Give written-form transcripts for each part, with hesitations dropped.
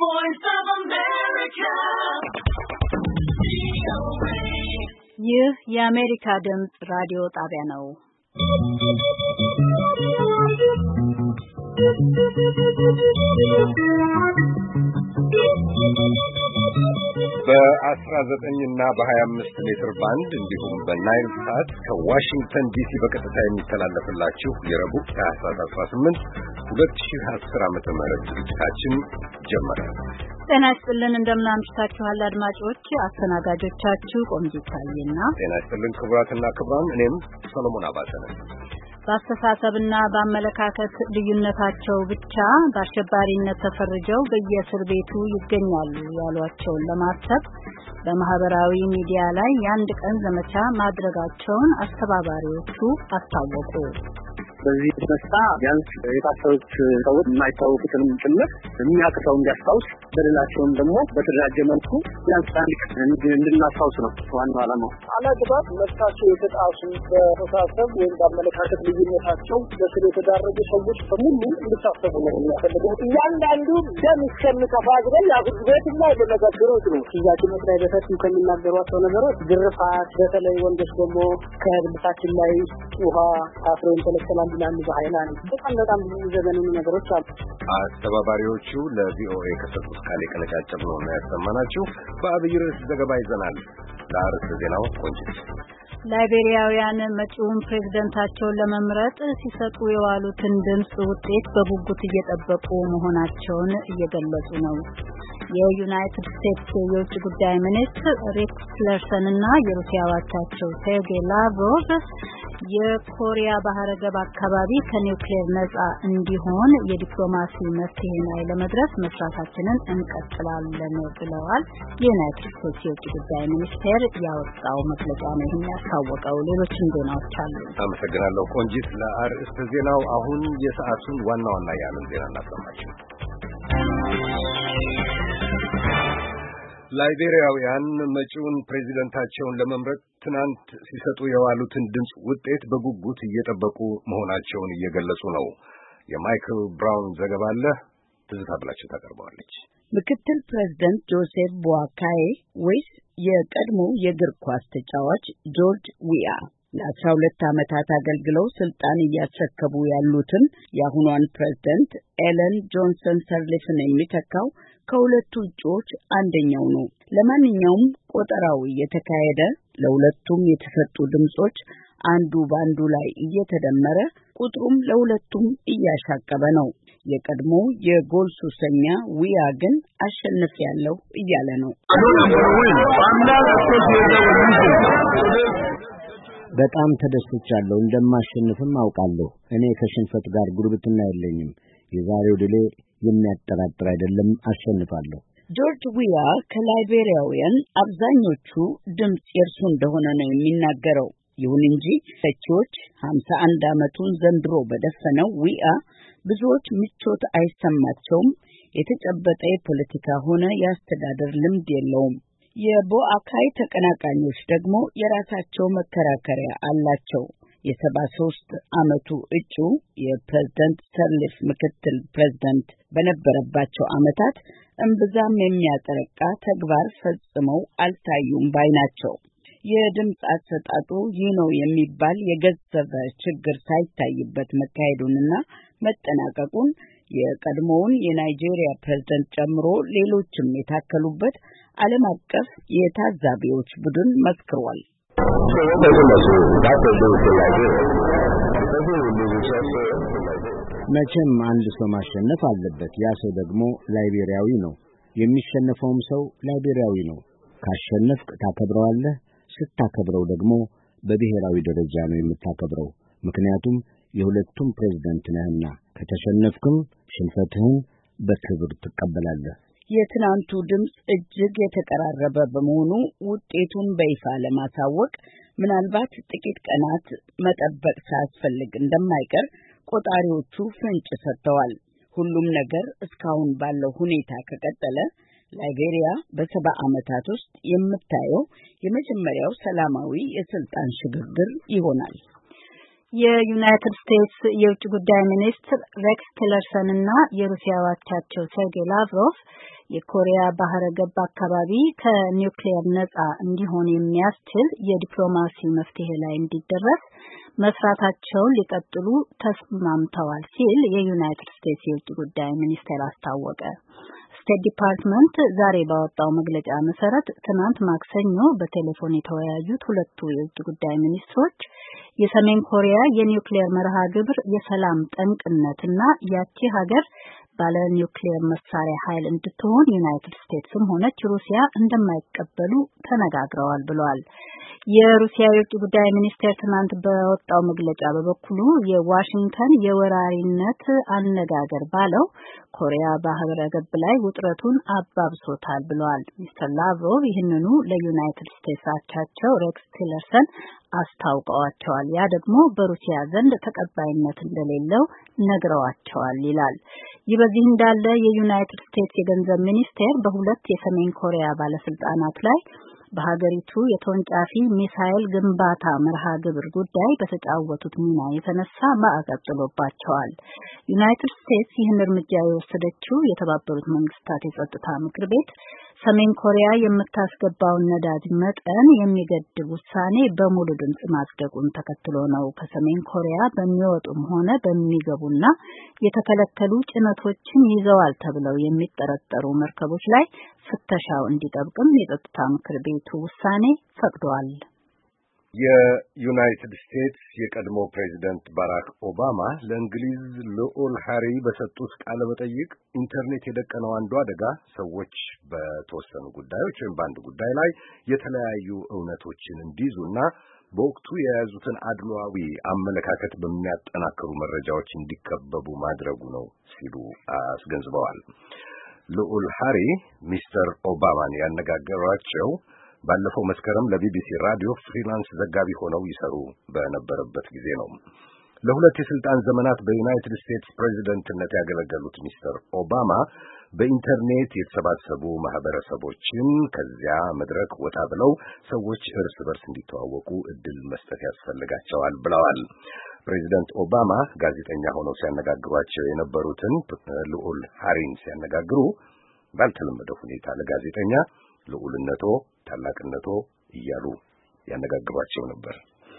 voice of America. ይህ የአሜሪካ ድምጽ ራዲዮ ጣቢያ ነው። በ19 እና በ25 ሜትር ባንድ እንዲሁም በናይል ሳት ከዋሽንግተን ዲሲ በቀጥታ የሚተላለፍላችሁ የረቡዕ ታህሳስ 18 2010 ዓ.ም ዝግጅታችን ጀመረ። ጤና ይስጥልን እንደምናምሽታችኋል አድማጮች። አስተናጋጆቻችሁ ቆንጂት ታዬና ጤና ይስጥልን ክቡራትና ክቡራን፣ እኔም ሰሎሞን አባተ ነኝ። በአስተሳሰብና በአመለካከት ልዩነታቸው ብቻ በአሸባሪነት ተፈርጀው በየእስር ቤቱ ይገኛሉ ያሏቸውን ለማሰብ በማህበራዊ ሚዲያ ላይ የአንድ ቀን ዘመቻ ማድረጋቸውን አስተባባሪዎቹ አስታወቁ። በዚህ ተነሳ ቢያንስ የታሰሩት ሰዎች የማይታወቁትንም ጭምር የሚያውቀው እንዲያስታውስ በሌላቸውም ደግሞ በተደራጀ መልኩ ቢያንስ እንድናስታውስ ነው ዋናው ዓላማው። አላግባብ መብታቸው የተጣሱ በተሳሰብ ወይም በአመለካከት ልዩነታቸው በስር የተዳረጉ ሰዎች በሙሉ እንዲታሰቡ ነው የሚያፈልገው። እያንዳንዱ ደም እስከሚከፋ ድረስ የፍርድ ቤትና የመዘክሮት ነው። ጥያቄዎች ላይ በሰፊው ከሚናገሯቸው ነገሮች ግርፋት፣ በተለይ ወንዶች ደግሞ ከብልታችን ላይ ውሃ ታፍረው ተለከላል ይላሉ በኃይላን። በጣም ብዙ ዘመናዊ ነገሮች አሉ። አስተባባሪዎቹ ለቪኦኤ ከሰጡት ቃል የቀነጫጨብነው ነው ያሰማናችሁ። በአብይ ርዕስ ዘገባ ይዘናል። ለአርዕስተ ዜናው ቆንጂት። ላይቤሪያውያን መጪውን ፕሬዝዳንታቸውን ለመምረጥ ሲሰጡ የዋሉትን ድምጽ ውጤት በጉጉት እየጠበቁ መሆናቸውን እየገለጹ ነው። የዩናይትድ ስቴትስ የውጭ ጉዳይ ሚኒስትር ሬክስ ቲለርሰን እና የሩሲያ አቻቸው ሴርጌይ ላቭሮቭ የኮሪያ ባህረ ገብ አካባቢ ከኒውክሌር ነጻ እንዲሆን የዲፕሎማሲ መፍትሄ ላይ ለመድረስ መስራታችንን እንቀጥላለን ብለዋል። የዩናይትድ ስቴትስ የውጭ ጉዳይ ሚኒስቴር ያወጣው መግለጫ ነው ይህን ያስታወቀው። ሌሎችም ዜናዎች አሉ። አመሰግናለሁ ቆንጂት። ለአርዕስተ ዜናው አሁን የሰዓቱን ዋና ዋና የዓለም ዜና እናሰማችሁ። ላይቤሪያውያን መጪውን ፕሬዝዳንታቸውን ለመምረጥ ትናንት ሲሰጡ የዋሉትን ድምጽ ውጤት በጉጉት እየጠበቁ መሆናቸውን እየገለጹ ነው። የማይክል ብራውን ዘገባ አለ። ትዝታ ብላችሁ ታቀርበዋለች። ምክትል ፕሬዝዳንት ጆሴፍ ቦአካይ ወይስ የቀድሞ የእግር ኳስ ተጫዋች ጆርጅ ዊያ ለ12 ዓመታት አገልግለው ስልጣን እያስረከቡ ያሉትን የአሁኗን ፕሬዝዳንት ኤለን ጆንሰን ሰርሊፍን የሚተካው ከሁለቱ እጩዎች አንደኛው ነው። ለማንኛውም ቆጠራው እየተካሄደ ለሁለቱም የተሰጡ ድምጾች አንዱ ባንዱ ላይ እየተደመረ ቁጥሩም ለሁለቱም እያሻቀበ ነው። የቀድሞ የጎል ሱሰኛ ዊያ ግን አሸንፊያለሁ እያለ ነው። በጣም ተደስቻለሁ። እንደማሸንፍም አውቃለሁ። እኔ ከሽንፈት ጋር ጉርብትና የለኝም። የዛሬው ድሌ የሚያጠራጥር አይደለም። አሸንፋለሁ። ጆርጅ ዊያ ከላይቤሪያውያን አብዛኞቹ ድምጽ የእርሱ እንደሆነ ነው የሚናገረው። ይሁን እንጂ ተቺዎች 51 ዓመቱን ዘንድሮ በደፈነው ዊያ ብዙዎች ምቾት አይሰማቸውም። የተጨበጠ የፖለቲካ ሆነ የአስተዳደር ልምድ የለውም። የቦአካይ ተቀናቃኞች ደግሞ የራሳቸው መከራከሪያ አላቸው። የ73 ዓመቱ እጩ የፕሬዝዳንት ሰርሊፍ ምክትል ፕሬዝዳንት በነበረባቸው ዓመታት እምብዛም የሚያጠረቃ ተግባር ፈጽመው አልታዩም ባይ ናቸው። የድምጽ አሰጣጡ ይህ ነው የሚባል የገዘፈ ችግር ሳይታይበት መካሄዱንና መጠናቀቁን የቀድሞውን የናይጄሪያ ፕሬዝዳንት ጨምሮ ሌሎችም የታከሉበት ዓለም አቀፍ የታዛቢዎች ቡድን መስክሯል። መቼም አንድ ሰው ማሸነፍ አለበት። ያ ሰው ደግሞ ላይቤሪያዊ ነው። የሚሸነፈውም ሰው ላይቤሪያዊ ነው። ካሸነፍክ ታከብረዋለህ። ስታከብረው ደግሞ በብሔራዊ ደረጃ ነው የምታከብረው። ምክንያቱም የሁለቱም ፕሬዝዳንት ነህና። ከተሸነፍክም ሽንፈትህን በክብር ትቀበላለህ። የትናንቱ ድምጽ እጅግ የተቀራረበ በመሆኑ ውጤቱን በይፋ ለማሳወቅ ምናልባት ጥቂት ቀናት መጠበቅ ሳያስፈልግ እንደማይቀር ቆጣሪዎቹ ፍንጭ ሰጥተዋል። ሁሉም ነገር እስካሁን ባለው ሁኔታ ከቀጠለ ላይቤሪያ በ70 ዓመታት ውስጥ የምታየው የመጀመሪያው ሰላማዊ የስልጣን ሽግግር ይሆናል። የዩናይትድ ስቴትስ የውጭ ጉዳይ ሚኒስትር ሬክስ ቲለርሰን እና የሩሲያ አቻቸው ሰርጌይ ላቭሮቭ የኮሪያ ባህረ ገብ አካባቢ ከኒውክሌር ነጻ እንዲሆን የሚያስችል የዲፕሎማሲ መፍትሄ ላይ እንዲደረስ መስራታቸውን ሊቀጥሉ ተስማምተዋል ሲል የዩናይትድ ስቴትስ የውጭ ጉዳይ ሚኒስቴር አስታወቀ። ስቴት ዲፓርትመንት ዛሬ ባወጣው መግለጫ መሰረት ትናንት ማክሰኞ በቴሌፎን የተወያዩት ሁለቱ የውጭ ጉዳይ ሚኒስትሮች የሰሜን ኮሪያ የኒውክሌር መርሃ ግብር የሰላም ጠንቅነትና ያቺ ሀገር ባለ ኒውክሌር መሳሪያ ኃይል እንድትሆን ዩናይትድ ስቴትስም ሆነች ሩሲያ እንደማይቀበሉ ተነጋግረዋል ብለዋል። የሩሲያ የውጭ ጉዳይ ሚኒስቴር ትናንት በወጣው መግለጫ በበኩሉ የዋሽንግተን የወራሪነት አነጋገር ባለው ኮሪያ ባህረ ገብ ላይ ውጥረቱን አባብሶታል ብለዋል። ሚስተር ላቭሮቭ ይህንኑ ለዩናይትድ ስቴትስ አቻቸው ሬክስ ቲለርሰን አስታውቀዋቸዋል። ያ ደግሞ በሩሲያ ዘንድ ተቀባይነት እንደሌለው ነግረዋቸዋል ይላል። ይህ በዚህ እንዳለ የዩናይትድ ስቴትስ የገንዘብ ሚኒስቴር በሁለት የሰሜን ኮሪያ ባለስልጣናት ላይ በሀገሪቱ የተወንጫፊ ሚሳኤል ግንባታ መርሃ ግብር ጉዳይ በተጫወቱት ሚና የተነሳ ማዕቀብ ጥሎባቸዋል። ዩናይትድ ስቴትስ ይህን እርምጃ የወሰደችው የተባበሩት መንግስታት የጸጥታ ምክር ቤት ሰሜን ኮሪያ የምታስገባውን ነዳጅ መጠን የሚገድብ ውሳኔ በሙሉ ድምጽ ማጽደቁን ተከትሎ ነው። ከሰሜን ኮሪያ በሚወጡም ሆነ በሚገቡና የተከለከሉ ጭነቶችን ይዘዋል ተብለው የሚጠረጠሩ መርከቦች ላይ ፍተሻው እንዲጠብቅም የጸጥታ ምክር ቤቱ ውሳኔ ፈቅዷል። የዩናይትድ ስቴትስ የቀድሞ ፕሬዚደንት ባራክ ኦባማ ለእንግሊዝ ልዑል ሃሪ በሰጡት ቃለ መጠይቅ ኢንተርኔት የደቀነው አንዱ አደጋ ሰዎች በተወሰኑ ጉዳዮች ወይም በአንድ ጉዳይ ላይ የተለያዩ እውነቶችን እንዲይዙና በወቅቱ የያዙትን አድሏዊ አመለካከት በሚያጠናክሩ መረጃዎች እንዲከበቡ ማድረጉ ነው ሲሉ አስገንዝበዋል። ልዑል ሃሪ ሚስተር ኦባማን ያነጋገሯቸው ባለፈው መስከረም ለቢቢሲ ራዲዮ ፍሪላንስ ዘጋቢ ሆነው ይሰሩ በነበረበት ጊዜ ነው። ለሁለት የስልጣን ዘመናት በዩናይትድ ስቴትስ ፕሬዚደንትነት ያገለገሉት ሚስተር ኦባማ በኢንተርኔት የተሰባሰቡ ማህበረሰቦችን ከዚያ መድረክ ወጣ ብለው ሰዎች እርስ በርስ እንዲተዋወቁ እድል መስጠት ያስፈልጋቸዋል ብለዋል። ፕሬዚደንት ኦባማ ጋዜጠኛ ሆነው ሲያነጋግሯቸው የነበሩትን ልዑል ሃሪን ሲያነጋግሩ ባልተለመደ ሁኔታ ለጋዜጠኛ ልዑልነቶ፣ ታላቅነቶ እያሉ ያነጋግሯቸው ነበር።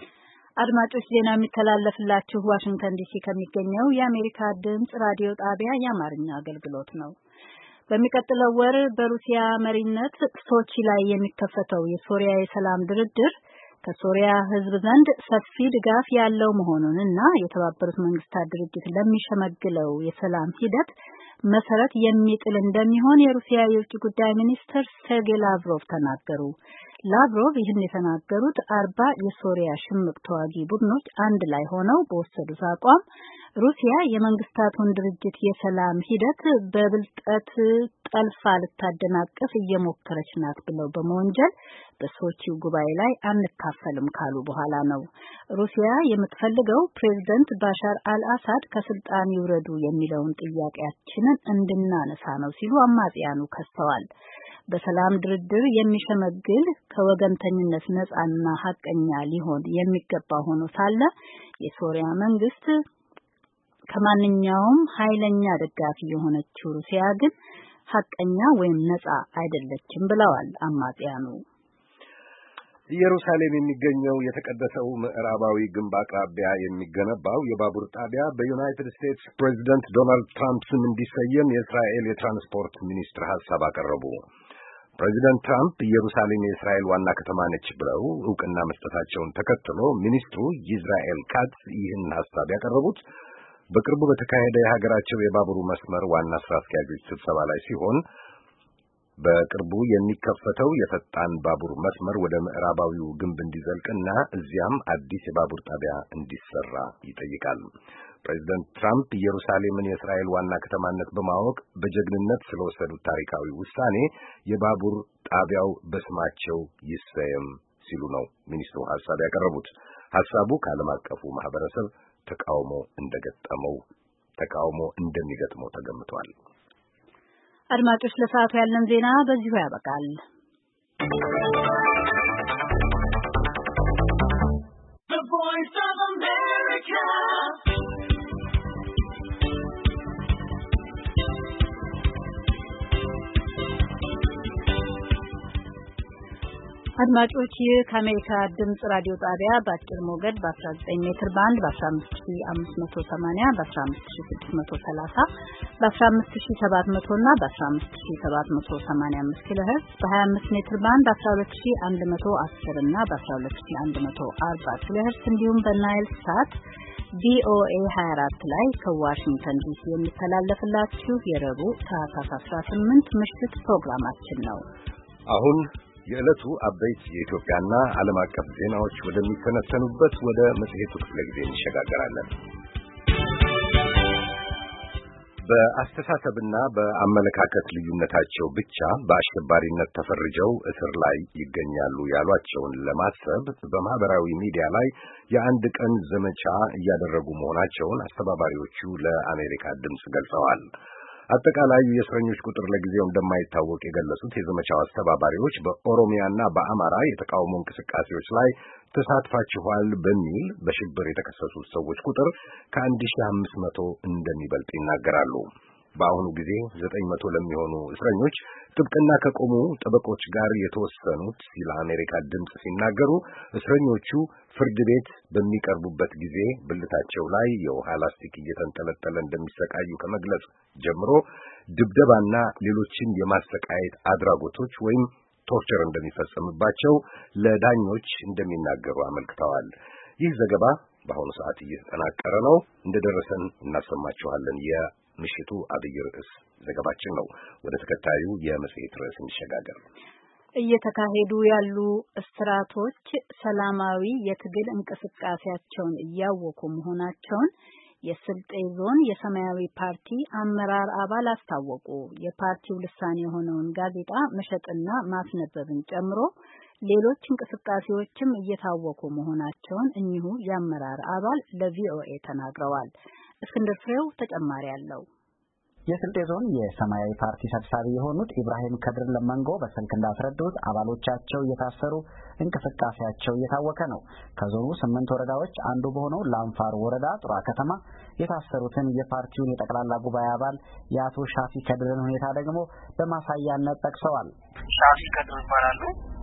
አድማጮች ዜና የሚተላለፍላችሁ ዋሽንግተን ዲሲ ከሚገኘው የአሜሪካ ድምጽ ራዲዮ ጣቢያ የአማርኛ አገልግሎት ነው። በሚቀጥለው ወር በሩሲያ መሪነት ሶቺ ላይ የሚከፈተው የሶሪያ የሰላም ድርድር ከሶሪያ ሕዝብ ዘንድ ሰፊ ድጋፍ ያለው መሆኑንና የተባበሩት መንግስታት ድርጅት ለሚሸመግለው የሰላም ሂደት መሰረት የሚጥል እንደሚሆን የሩሲያ የውጭ ጉዳይ ሚኒስትር ሰርጌይ ላቭሮቭ ተናገሩ። ላቭሮቭ ይህን የተናገሩት 40 የሶሪያ ሽምቅ ተዋጊ ቡድኖች አንድ ላይ ሆነው በወሰዱት አቋም ሩሲያ የመንግስታቱን ድርጅት የሰላም ሂደት በብልጠት ጠልፋ ልታደናቅፍ እየሞከረች ናት ብለው በመወንጀል በሶቺው ጉባኤ ላይ አንካፈልም ካሉ በኋላ ነው። ሩሲያ የምትፈልገው ፕሬዝዳንት ባሻር አልአሳድ ከስልጣን ይውረዱ የሚለውን ጥያቄያችንን እንድናነሳ ነው ሲሉ አማጽያኑ ከሰዋል። በሰላም ድርድር የሚሸመግል ከወገንተኝነት ነፃና ሐቀኛ ሊሆን የሚገባ ሆኖ ሳለ የሶሪያ መንግስት ከማንኛውም ኃይለኛ ደጋፊ የሆነችው ሩሲያ ግን ሐቀኛ ወይም ነፃ አይደለችም ብለዋል አማጽያኑ። ኢየሩሳሌም የሚገኘው የተቀደሰው ምዕራባዊ ግንብ አቅራቢያ የሚገነባው የባቡር ጣቢያ በዩናይትድ ስቴትስ ፕሬዚደንት ዶናልድ ትራምፕ ስም እንዲሰየም የእስራኤል የትራንስፖርት ሚኒስትር ሐሳብ አቀረቡ። ፕሬዚደንት ትራምፕ ኢየሩሳሌም የእስራኤል ዋና ከተማ ነች ብለው ዕውቅና መስጠታቸውን ተከትሎ ሚኒስትሩ ይዝራኤል ካትዝ ይህን ሐሳብ ያቀረቡት በቅርቡ በተካሄደ የሀገራቸው የባቡሩ መስመር ዋና ስራ አስኪያጆች ስብሰባ ላይ ሲሆን በቅርቡ የሚከፈተው የፈጣን ባቡር መስመር ወደ ምዕራባዊው ግንብ እንዲዘልቅና እዚያም አዲስ የባቡር ጣቢያ እንዲሰራ ይጠይቃል። ፕሬዚደንት ትራምፕ ኢየሩሳሌምን የእስራኤል ዋና ከተማነት በማወቅ በጀግንነት ስለወሰዱት ታሪካዊ ውሳኔ የባቡር ጣቢያው በስማቸው ይሰየም ሲሉ ነው ሚኒስትሩ ሐሳብ ያቀረቡት። ሐሳቡ ከዓለም አቀፉ ማህበረሰብ ተቃውሞ እንደሚገጥመው ተገምቷል። አድማጮች ለሰዓቱ ያለን ዜና በዚሁ ያበቃል። The Voice of America America. አድማጮች ከአሜሪካ ድምጽ ራዲዮ ጣቢያ በአጭር ሞገድ በ19 ሜትር ባንድ በ15580 በ15630 በ15700 እና በ15785 ኪሎ ሄርትዝ በ25 ሜትር ባንድ 12110 እና በ12140 ኪሎ ሄርትዝ እንዲሁም በናይል ሳት ቪኦኤ 24 ላይ ከዋሽንግተን ዲሲ የሚተላለፍላችሁ የረቡዕ ታህሳስ 18 ምሽት ፕሮግራማችን ነው። አሁን የዕለቱ አበይት የኢትዮጵያና ዓለም አቀፍ ዜናዎች ወደሚተነተኑበት ወደ መጽሔቱ ክፍለ ጊዜ እንሸጋገራለን። በአስተሳሰብና በአመለካከት ልዩነታቸው ብቻ በአሸባሪነት ተፈርጀው እስር ላይ ይገኛሉ ያሏቸውን ለማሰብ በማህበራዊ ሚዲያ ላይ የአንድ ቀን ዘመቻ እያደረጉ መሆናቸውን አስተባባሪዎቹ ለአሜሪካ ድምፅ ገልጸዋል። አጠቃላዩ የእስረኞች ቁጥር ለጊዜው እንደማይታወቅ የገለጹት የዘመቻው አስተባባሪዎች በኦሮሚያና በአማራ የተቃውሞ እንቅስቃሴዎች ላይ ተሳትፋችኋል በሚል በሽብር የተከሰሱት ሰዎች ቁጥር ከ1500 እንደሚበልጥ ይናገራሉ። በአሁኑ ጊዜ 900 ለሚሆኑ እስረኞች ጥብቅና ከቆሙ ጠበቆች ጋር የተወሰኑት ለአሜሪካ ድምፅ ሲናገሩ እስረኞቹ ፍርድ ቤት በሚቀርቡበት ጊዜ ብልታቸው ላይ የውሃ ላስቲክ እየተንጠለጠለ እንደሚሰቃዩ ከመግለጽ ጀምሮ ድብደባና ሌሎችን የማሰቃየት አድራጎቶች ወይም ቶርቸር እንደሚፈጸምባቸው ለዳኞች እንደሚናገሩ አመልክተዋል። ይህ ዘገባ በአሁኑ ሰዓት እየተጠናቀረ ነው። እንደደረሰን እናሰማችኋለን። የምሽቱ አብይ ርዕስ ዘገባችን ነው። ወደ ተከታዩ የመጽሔት ርዕስ እንሸጋገር። እየተካሄዱ ያሉ እስራቶች ሰላማዊ የትግል እንቅስቃሴያቸውን እያወኩ መሆናቸውን የስልጤ ዞን የሰማያዊ ፓርቲ አመራር አባል አስታወቁ። የፓርቲው ልሳን የሆነውን ጋዜጣ መሸጥና ማስነበብን ጨምሮ ሌሎች እንቅስቃሴዎችም እየታወኩ መሆናቸውን እኚሁ የአመራር አባል ለቪኦኤ ተናግረዋል። እስክንድር ፍሬው ተጨማሪ አለው። የስልጤ ዞን የሰማያዊ ፓርቲ ሰብሳቢ የሆኑት ኢብራሂም ከድር ለመንጎ በስልክ እንዳስረዱት አባሎቻቸው እየታሰሩ እንቅስቃሴያቸው እየታወከ ነው። ከዞኑ 8 ወረዳዎች አንዱ በሆነው ላንፋር ወረዳ ጡራ ከተማ የታሰሩትን የፓርቲውን የጠቅላላ ጉባኤ አባል የአቶ ሻፊ ከድርን ሁኔታ ደግሞ በማሳያነት ጠቅሰዋል። ሻፊ ከድር ይባላሉ።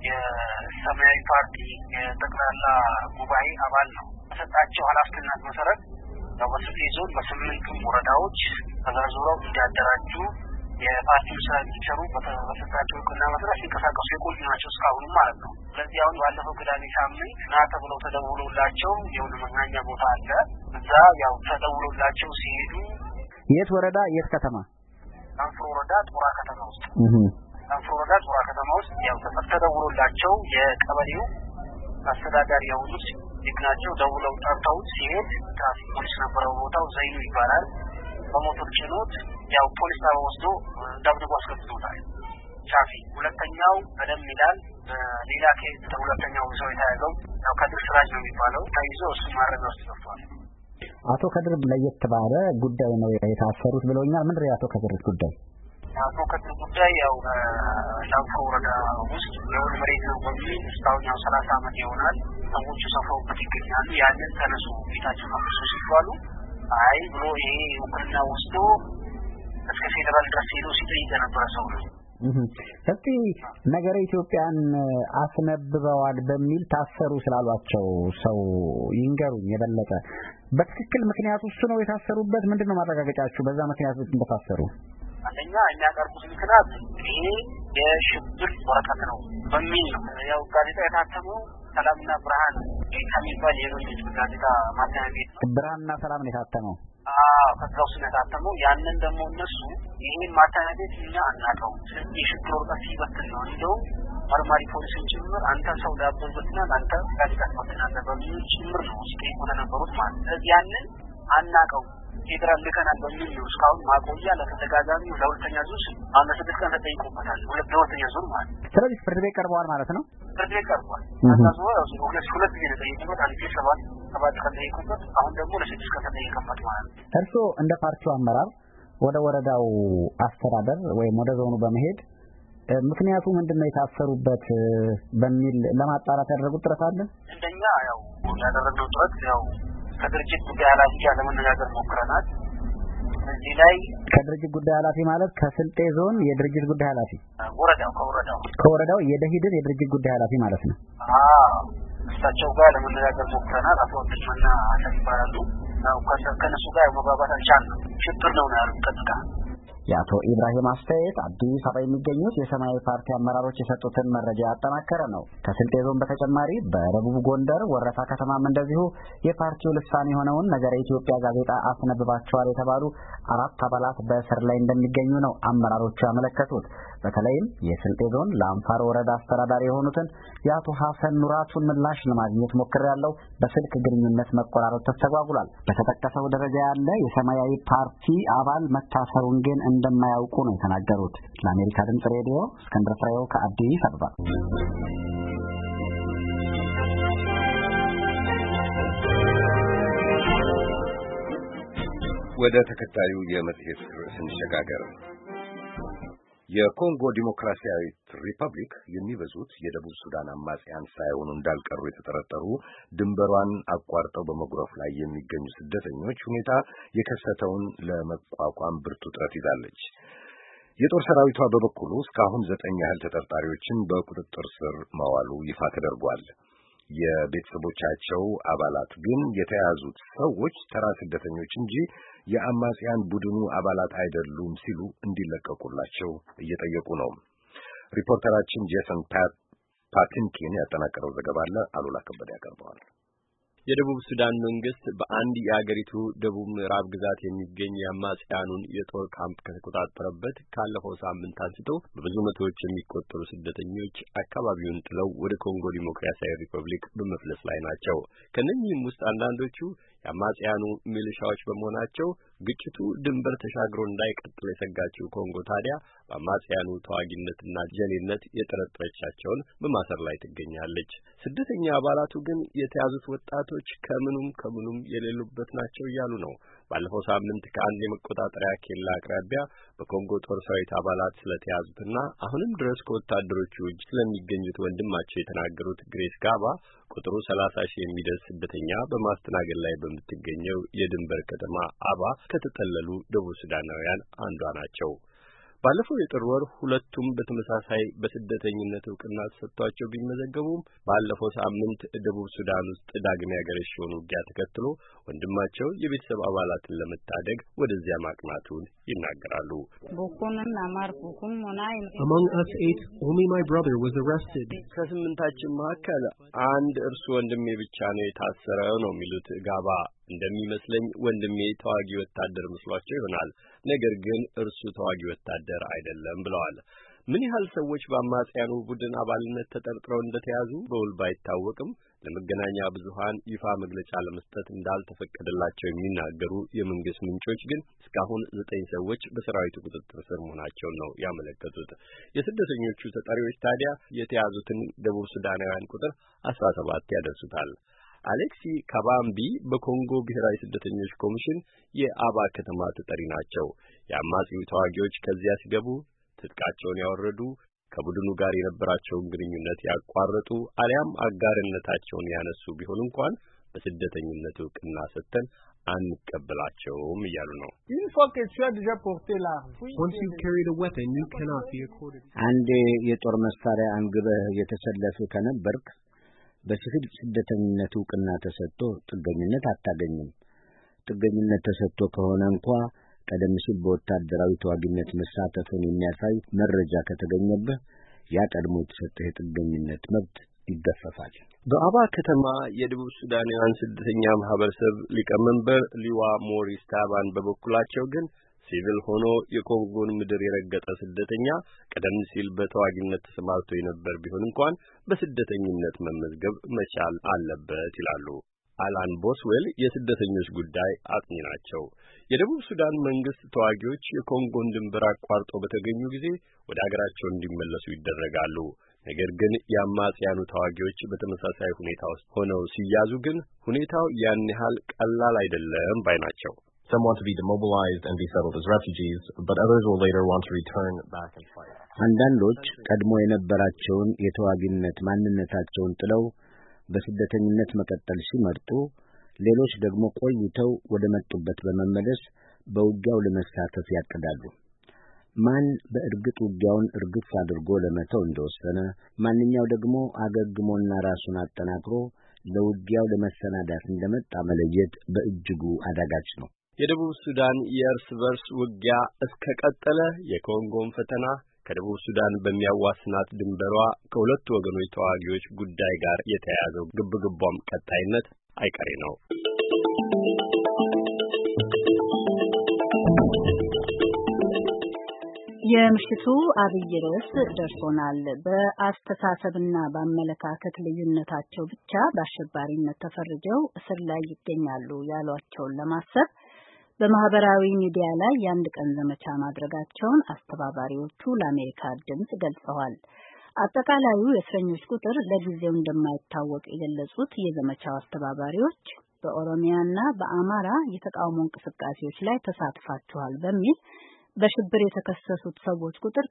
የሰማያዊ ፓርቲ የጠቅላላ ጉባኤ አባል ነው። በሰጣቸው ኃላፊነት መሰረት በስልጤ ዞን በ8 ወረዳዎች ተዘርዝረው እንዲያደራጁ የፓርቲው ስራ እንዲሰሩ በተሰጣቸው እውቅና መሰረት ሲንቀሳቀሱ የቆዩ ናቸው እስካሁን ማለት ነው። ስለዚህ አሁን ባለፈው ቅዳሜ ሳምንት ና ተብለው ተደውሎላቸው የሆነ መዝናኛ ቦታ አለ። እዛ ያው ተደውሎላቸው ሲሄዱ የት ወረዳ የት ከተማ? ላንፍሮ ወረዳ ጡራ ከተማ ውስጥ ላንፍሮ ወረዳ ጡራ ከተማ ውስጥ ያው ተደውሎላቸው የቀበሌው አስተዳዳሪ የሆኑት ይግናቸው ደውለው ጠርተው ሲሄድ ትራፊክ ፖሊስ ነበረው ቦታው ዘይኑ ይባላል። በሞተር ጭኖት ያው ፖሊስ ታው ወስዶ ደብድቦ አስገብቶታል። ሻፊ ሁለተኛው ቀደም ይላል ሌላ ኬዝ ሁለተኛው ሰው የተያዘው ያው ከድር ስራጅ ነው የሚባለው ታይዞ እሱ ማረሚያ ውስጥ ገብቷል። አቶ ከድር ለየት ባለ ጉዳይ ነው የታሰሩት ብለውኛል። ምንድነው የአቶ ከድር ጉዳይ? አቶ ከድር ጉዳይ ያው ላንፎ ወረዳ ውስጥ የሆነ መሬት ነው በሚል እስካሁን ያው 30 ዓመት ይሆናል ሰዎቹ ሰፈሩበት ይገኛሉ። ያንን ተነሱ ቤታቸውን አፍርሱ ሲባሉ አይ ብሎ ይሄ ውክልና ወስዶ እስከ ፌደራል ድረስ ሄዶ ሲጠይቅ የነበረ ሰው ነው። እስቲ ነገረ ኢትዮጵያን አስነብበዋል በሚል ታሰሩ ስላሏቸው ሰው ይንገሩኝ የበለጠ በትክክል ምክንያቱ እሱ ነው የታሰሩበት? ምንድነው ማረጋገጫችሁ በዛ ምክንያት እንደታሰሩ? አንደኛ የሚያቀርቡት ምክንያት ይሄ የሽብር ወረቀት ነው በሚል ነው። ያው ጋዜጣ የታተመው ሰላምና ብርሃን ከሚባል የመንግስት ጋዜጣ ማተሚያ ቤት ነው። ብርሃንና ሰላም ነው የታተመው። ከዛው ነው የታተመው። ያንን ደግሞ እነሱ ይሄን ማተሚያ ቤት እኛ አናውቀው ስለዚህ የሽብር ወረቀት ሲበትን ነው እንደው መርማሪ ፖሊስን ጭምር አንተ ሰው ዳቦበትና አንተ ጋዜጣ ማተናለ በሚል ጭምር ነው ሲጠይቁ የነበሩት ማለት ነው። ስለዚህ ያንን አናውቀው ፌደራል ልከናል በሚል ነው እስካሁን ማቆያ ለተደጋጋሚ ለሁለተኛ ዙር አሁን ለስድስት ቀን ተጠይቆበታል። ሁለተኛ ዙር ማለት ነው። ስለዚህ ፍርድ ቤት ቀርበዋል ማለት ነው። ፍርድ ቤት ቀርበዋል። አዛዞ ሁለት ጊዜ ተጠይቆበት አንድ ጊዜ ሰባት ቀን ተጠይቆበት አሁን ደግሞ ለስድስት ቀን ተጠይቆበት ማለት ነው። እርስዎ እንደ ፓርቲው አመራር ወደ ወረዳው አስተዳደር ወይም ወደ ዞኑ በመሄድ ምክንያቱ ምንድነው የታሰሩበት በሚል ለማጣራት ያደረጉት ጥረት አለ? እንደኛ ያው ያደረገው ጥረት ያው ከድርጅት ጉዳይ ኃላፊ ጋር ለመነጋገር ሞክረናል። እዚህ ላይ ከድርጅት ጉዳይ ኃላፊ ማለት ከስልጤ ዞን የድርጅት ጉዳይ ኃላፊ ከወረዳው የደሂድን የድርጅት ጉዳይ ኃላፊ ማለት ነው። እሳቸው ጋር ለመነጋገር ሞክረናል። አቶ ወንድምና አሰፋ ይባላሉ። ከነሱ ጋር መግባባት አልቻልንም። ችግር ነው ያሉት ቀጥታ። የአቶ ኢብራሂም አስተያየት አዲስ አበባ የሚገኙት የሰማያዊ ፓርቲ አመራሮች የሰጡትን መረጃ ያጠናከረ ነው። ከስልጤ ዞን በተጨማሪ በደቡብ ጎንደር ወረታ ከተማም እንደዚሁ የፓርቲው ልሳን የሆነውን ነገረ ኢትዮጵያ ጋዜጣ አስነብባቸዋል የተባሉ 4 አባላት በእስር ላይ እንደሚገኙ ነው አመራሮቹ ያመለከቱት። በተለይም የስልጤ ዞን ለአንፋር ወረዳ አስተዳዳሪ የሆኑትን የአቶ ሐሰን ኑራቱን ምላሽ ለማግኘት ሞክሬያለሁ። በስልክ ግንኙነት መቆራረጥ ተስተጓጉሏል። በተጠቀሰው ደረጃ ያለ የሰማያዊ ፓርቲ አባል መታሰሩን ግን እንደማያውቁ ነው የተናገሩት። ለአሜሪካ ድምጽ ሬዲዮ እስክንድር ፍሬው ከአዲስ አበባ። ወደ ተከታዩ የመጽሔት ርዕስ እንሸጋገር። የኮንጎ ዲሞክራሲያዊት ሪፐብሊክ የሚበዙት የደቡብ ሱዳን አማጽያን ሳይሆኑ እንዳልቀሩ የተጠረጠሩ ድንበሯን አቋርጠው በመጉረፍ ላይ የሚገኙ ስደተኞች ሁኔታ የከሰተውን ለመቋቋም ብርቱ ጥረት ይዛለች። የጦር ሰራዊቷ በበኩሉ እስካሁን 9 ያህል ተጠርጣሪዎችን በቁጥጥር ስር ማዋሉ ይፋ ተደርጓል። የቤተሰቦቻቸው አባላት ግን የተያዙት ሰዎች ተራ ስደተኞች እንጂ የአማጽያን ቡድኑ አባላት አይደሉም ሲሉ እንዲለቀቁላቸው እየጠየቁ ነው። ሪፖርተራችን ጄሰን ፓቲንኪን ያጠናቀረው ዘገባ አለ። አሉላ ከበደ ያቀርበዋል። የደቡብ ሱዳን መንግስት በአንድ የአገሪቱ ደቡብ ምዕራብ ግዛት የሚገኝ የአማጽያኑን የጦር ካምፕ ከተቆጣጠረበት ካለፈው ሳምንት አንስቶ በብዙ መቶዎች የሚቆጠሩ ስደተኞች አካባቢውን ጥለው ወደ ኮንጎ ዲሞክራሲያዊ ሪፐብሊክ በመፍለስ ላይ ናቸው። ከነኚህም ውስጥ አንዳንዶቹ የአማጽያኑ ሚሊሻዎች በመሆናቸው ግጭቱ ድንበር ተሻግሮ እንዳይቀጥል የሰጋችው ኮንጎ ታዲያ በአማጽያኑ ተዋጊነትና ጀሌነት የጠረጠረቻቸውን በማሰር ላይ ትገኛለች። ስደተኛ አባላቱ ግን የተያዙት ወጣቶች ከምኑም የሌሉበት ናቸው እያሉ ነው። ባለፈው ሳምንት ከአንድ የመቆጣጠሪያ ኬላ አቅራቢያ በኮንጎ ጦር ሰራዊት አባላት ስለተያዙትና አሁንም ድረስ ከወታደሮቹ እጅ ስለሚገኙት ወንድማቸው የተናገሩት ግሬስ ጋባ ቁጥሩ 30,000 የሚደርስ ስደተኛ በማስተናገድ ላይ በምትገኘው የድንበር ከተማ አባ ከተጠለሉ ደቡብ ሱዳናውያን አንዷ ናቸው። ባለፈው የጥር ወር ሁለቱም በተመሳሳይ በስደተኝነት ዕውቅና ተሰጥቷቸው ቢመዘገቡም ባለፈው ሳምንት ደቡብ ሱዳን ውስጥ ዳግም ያገረሸውን ውጊያ ተከትሎ ወንድማቸው የቤተሰብ አባላትን ለመታደግ ወደዚያ ማቅናቱን ይናገራሉ። Among us 8, only my brother was arrested. ከስምንታችን መካከል አንድ እርሱ ወንድሜ ብቻ ነው የታሰረው ነው የሚሉት ጋባ። እንደሚመስለኝ ወንድሜ ተዋጊ ወታደር መስሏቸው ይሆናል፣ ነገር ግን እርሱ ተዋጊ ወታደር አይደለም ብለዋል። ምን ያህል ሰዎች በአማጽያኑ ቡድን አባልነት ተጠርጥረው እንደተያዙ በውል ባይታወቅም ለመገናኛ ብዙሃን ይፋ መግለጫ ለመስጠት እንዳልተፈቀደላቸው የሚናገሩ የመንግስት ምንጮች ግን እስካሁን 9 ሰዎች በሰራዊቱ ቁጥጥር ስር መሆናቸውን ነው ያመለከቱት። የስደተኞቹ ተጠሪዎች ታዲያ የተያዙትን ደቡብ ሱዳናውያን ቁጥር 17 ያደርሱታል። አሌክሲ ካባምቢ በኮንጎ ብሔራዊ ስደተኞች ኮሚሽን የአባ ከተማ ተጠሪ ናቸው። የአማጺው ተዋጊዎች ከዚያ ሲገቡ ትጥቃቸውን ያወረዱ፣ ከቡድኑ ጋር የነበራቸውን ግንኙነት ያቋረጡ አሊያም አጋርነታቸውን ያነሱ ቢሆን እንኳን በስደተኝነት ዕውቅና ሰጥተን አንቀበላቸውም እያሉ ነው። Once you've carried a weapon, you cannot be accorded. አንድ የጦር መሳሪያ አንግበህ የተሰለፈ ከነበርክ በሲቪል ስደተኝነት ዕውቅና ተሰጥቶ ጥገኝነት አታገኝም። ጥገኝነት ተሰጥቶ ከሆነ እንኳን ቀደም ሲል በወታደራዊ ተዋጊነት መሳተፍን የሚያሳይ መረጃ ከተገኘበት ያ ቀድሞ የተሰጠው የጥገኝነት መብት ይገፈፋል። በአባ ከተማ የደቡብ ሱዳናውያን ስደተኛ ማህበረሰብ ሊቀመንበር ሊዋ ሞሪስ ታባን በበኩላቸው ግን ሲቪል ሆኖ የኮንጎን ምድር የረገጠ ስደተኛ ቀደም ሲል በተዋጊነት ተሰማርቶ የነበር ቢሆን እንኳን በስደተኝነት መመዝገብ መቻል አለበት ይላሉ። አላን ቦስዌል የስደተኞች ጉዳይ አጥኚ ናቸው። የደቡብ ሱዳን መንግስት ተዋጊዎች የኮንጎን ድንበር አቋርጠው በተገኙ ጊዜ ወደ አገራቸው እንዲመለሱ ይደረጋሉ። ነገር ግን የአማጽያኑ ተዋጊዎች በተመሳሳይ ሁኔታ ውስጥ ሆነው ሲያዙ ግን ሁኔታው ያን ያህል ቀላል አይደለም ባይ ናቸው። Some want to be demobilized and be settled as refugees, but others will later want to return back and fight. አንዳንዶች ቀድሞ የነበራቸውን የተዋጊነት ማንነታቸውን ጥለው በስደተኝነት መቀጠል ሲመርጡ፣ ሌሎች ደግሞ ቆይተው ወደ መጡበት በመመለስ በውጊያው ለመሳተፍ ያቅዳሉ። ማን በእርግጥ ውጊያውን እርግፍ አድርጎ ለመተው እንደወሰነ፣ ማንኛው ደግሞ አገግሞና ራሱን አጠናክሮ ለውጊያው ለመሰናዳት እንደመጣ መለየት በእጅጉ አዳጋች ነው። የደቡብ ሱዳን የእርስ በርስ ውጊያ እስከቀጠለ የኮንጎን ፈተና ከደቡብ ሱዳን በሚያዋስናት ድንበሯ ከሁለቱ ወገኖች ተዋጊዎች ጉዳይ ጋር የተያያዘው ግብግቧም ቀጣይነት አይቀሬ ነው። የምሽቱ አብይ ርዕስ ደርሶናል። በአስተሳሰብና በአመለካከት ልዩነታቸው ብቻ በአሸባሪነት ተፈርጀው እስር ላይ ይገኛሉ ያሏቸውን ለማሰብ በማህበራዊ ሚዲያ ላይ የአንድ ቀን ዘመቻ ማድረጋቸውን አስተባባሪዎቹ ለአሜሪካ ድምጽ ገልጸዋል። አጠቃላዩ የእስረኞች ቁጥር ለጊዜው እንደማይታወቅ የገለጹት የዘመቻው አስተባባሪዎች በኦሮሚያና በአማራ የተቃውሞ እንቅስቃሴዎች ላይ ተሳትፋቸዋል በሚል በሽብር የተከሰሱት ሰዎች ቁጥር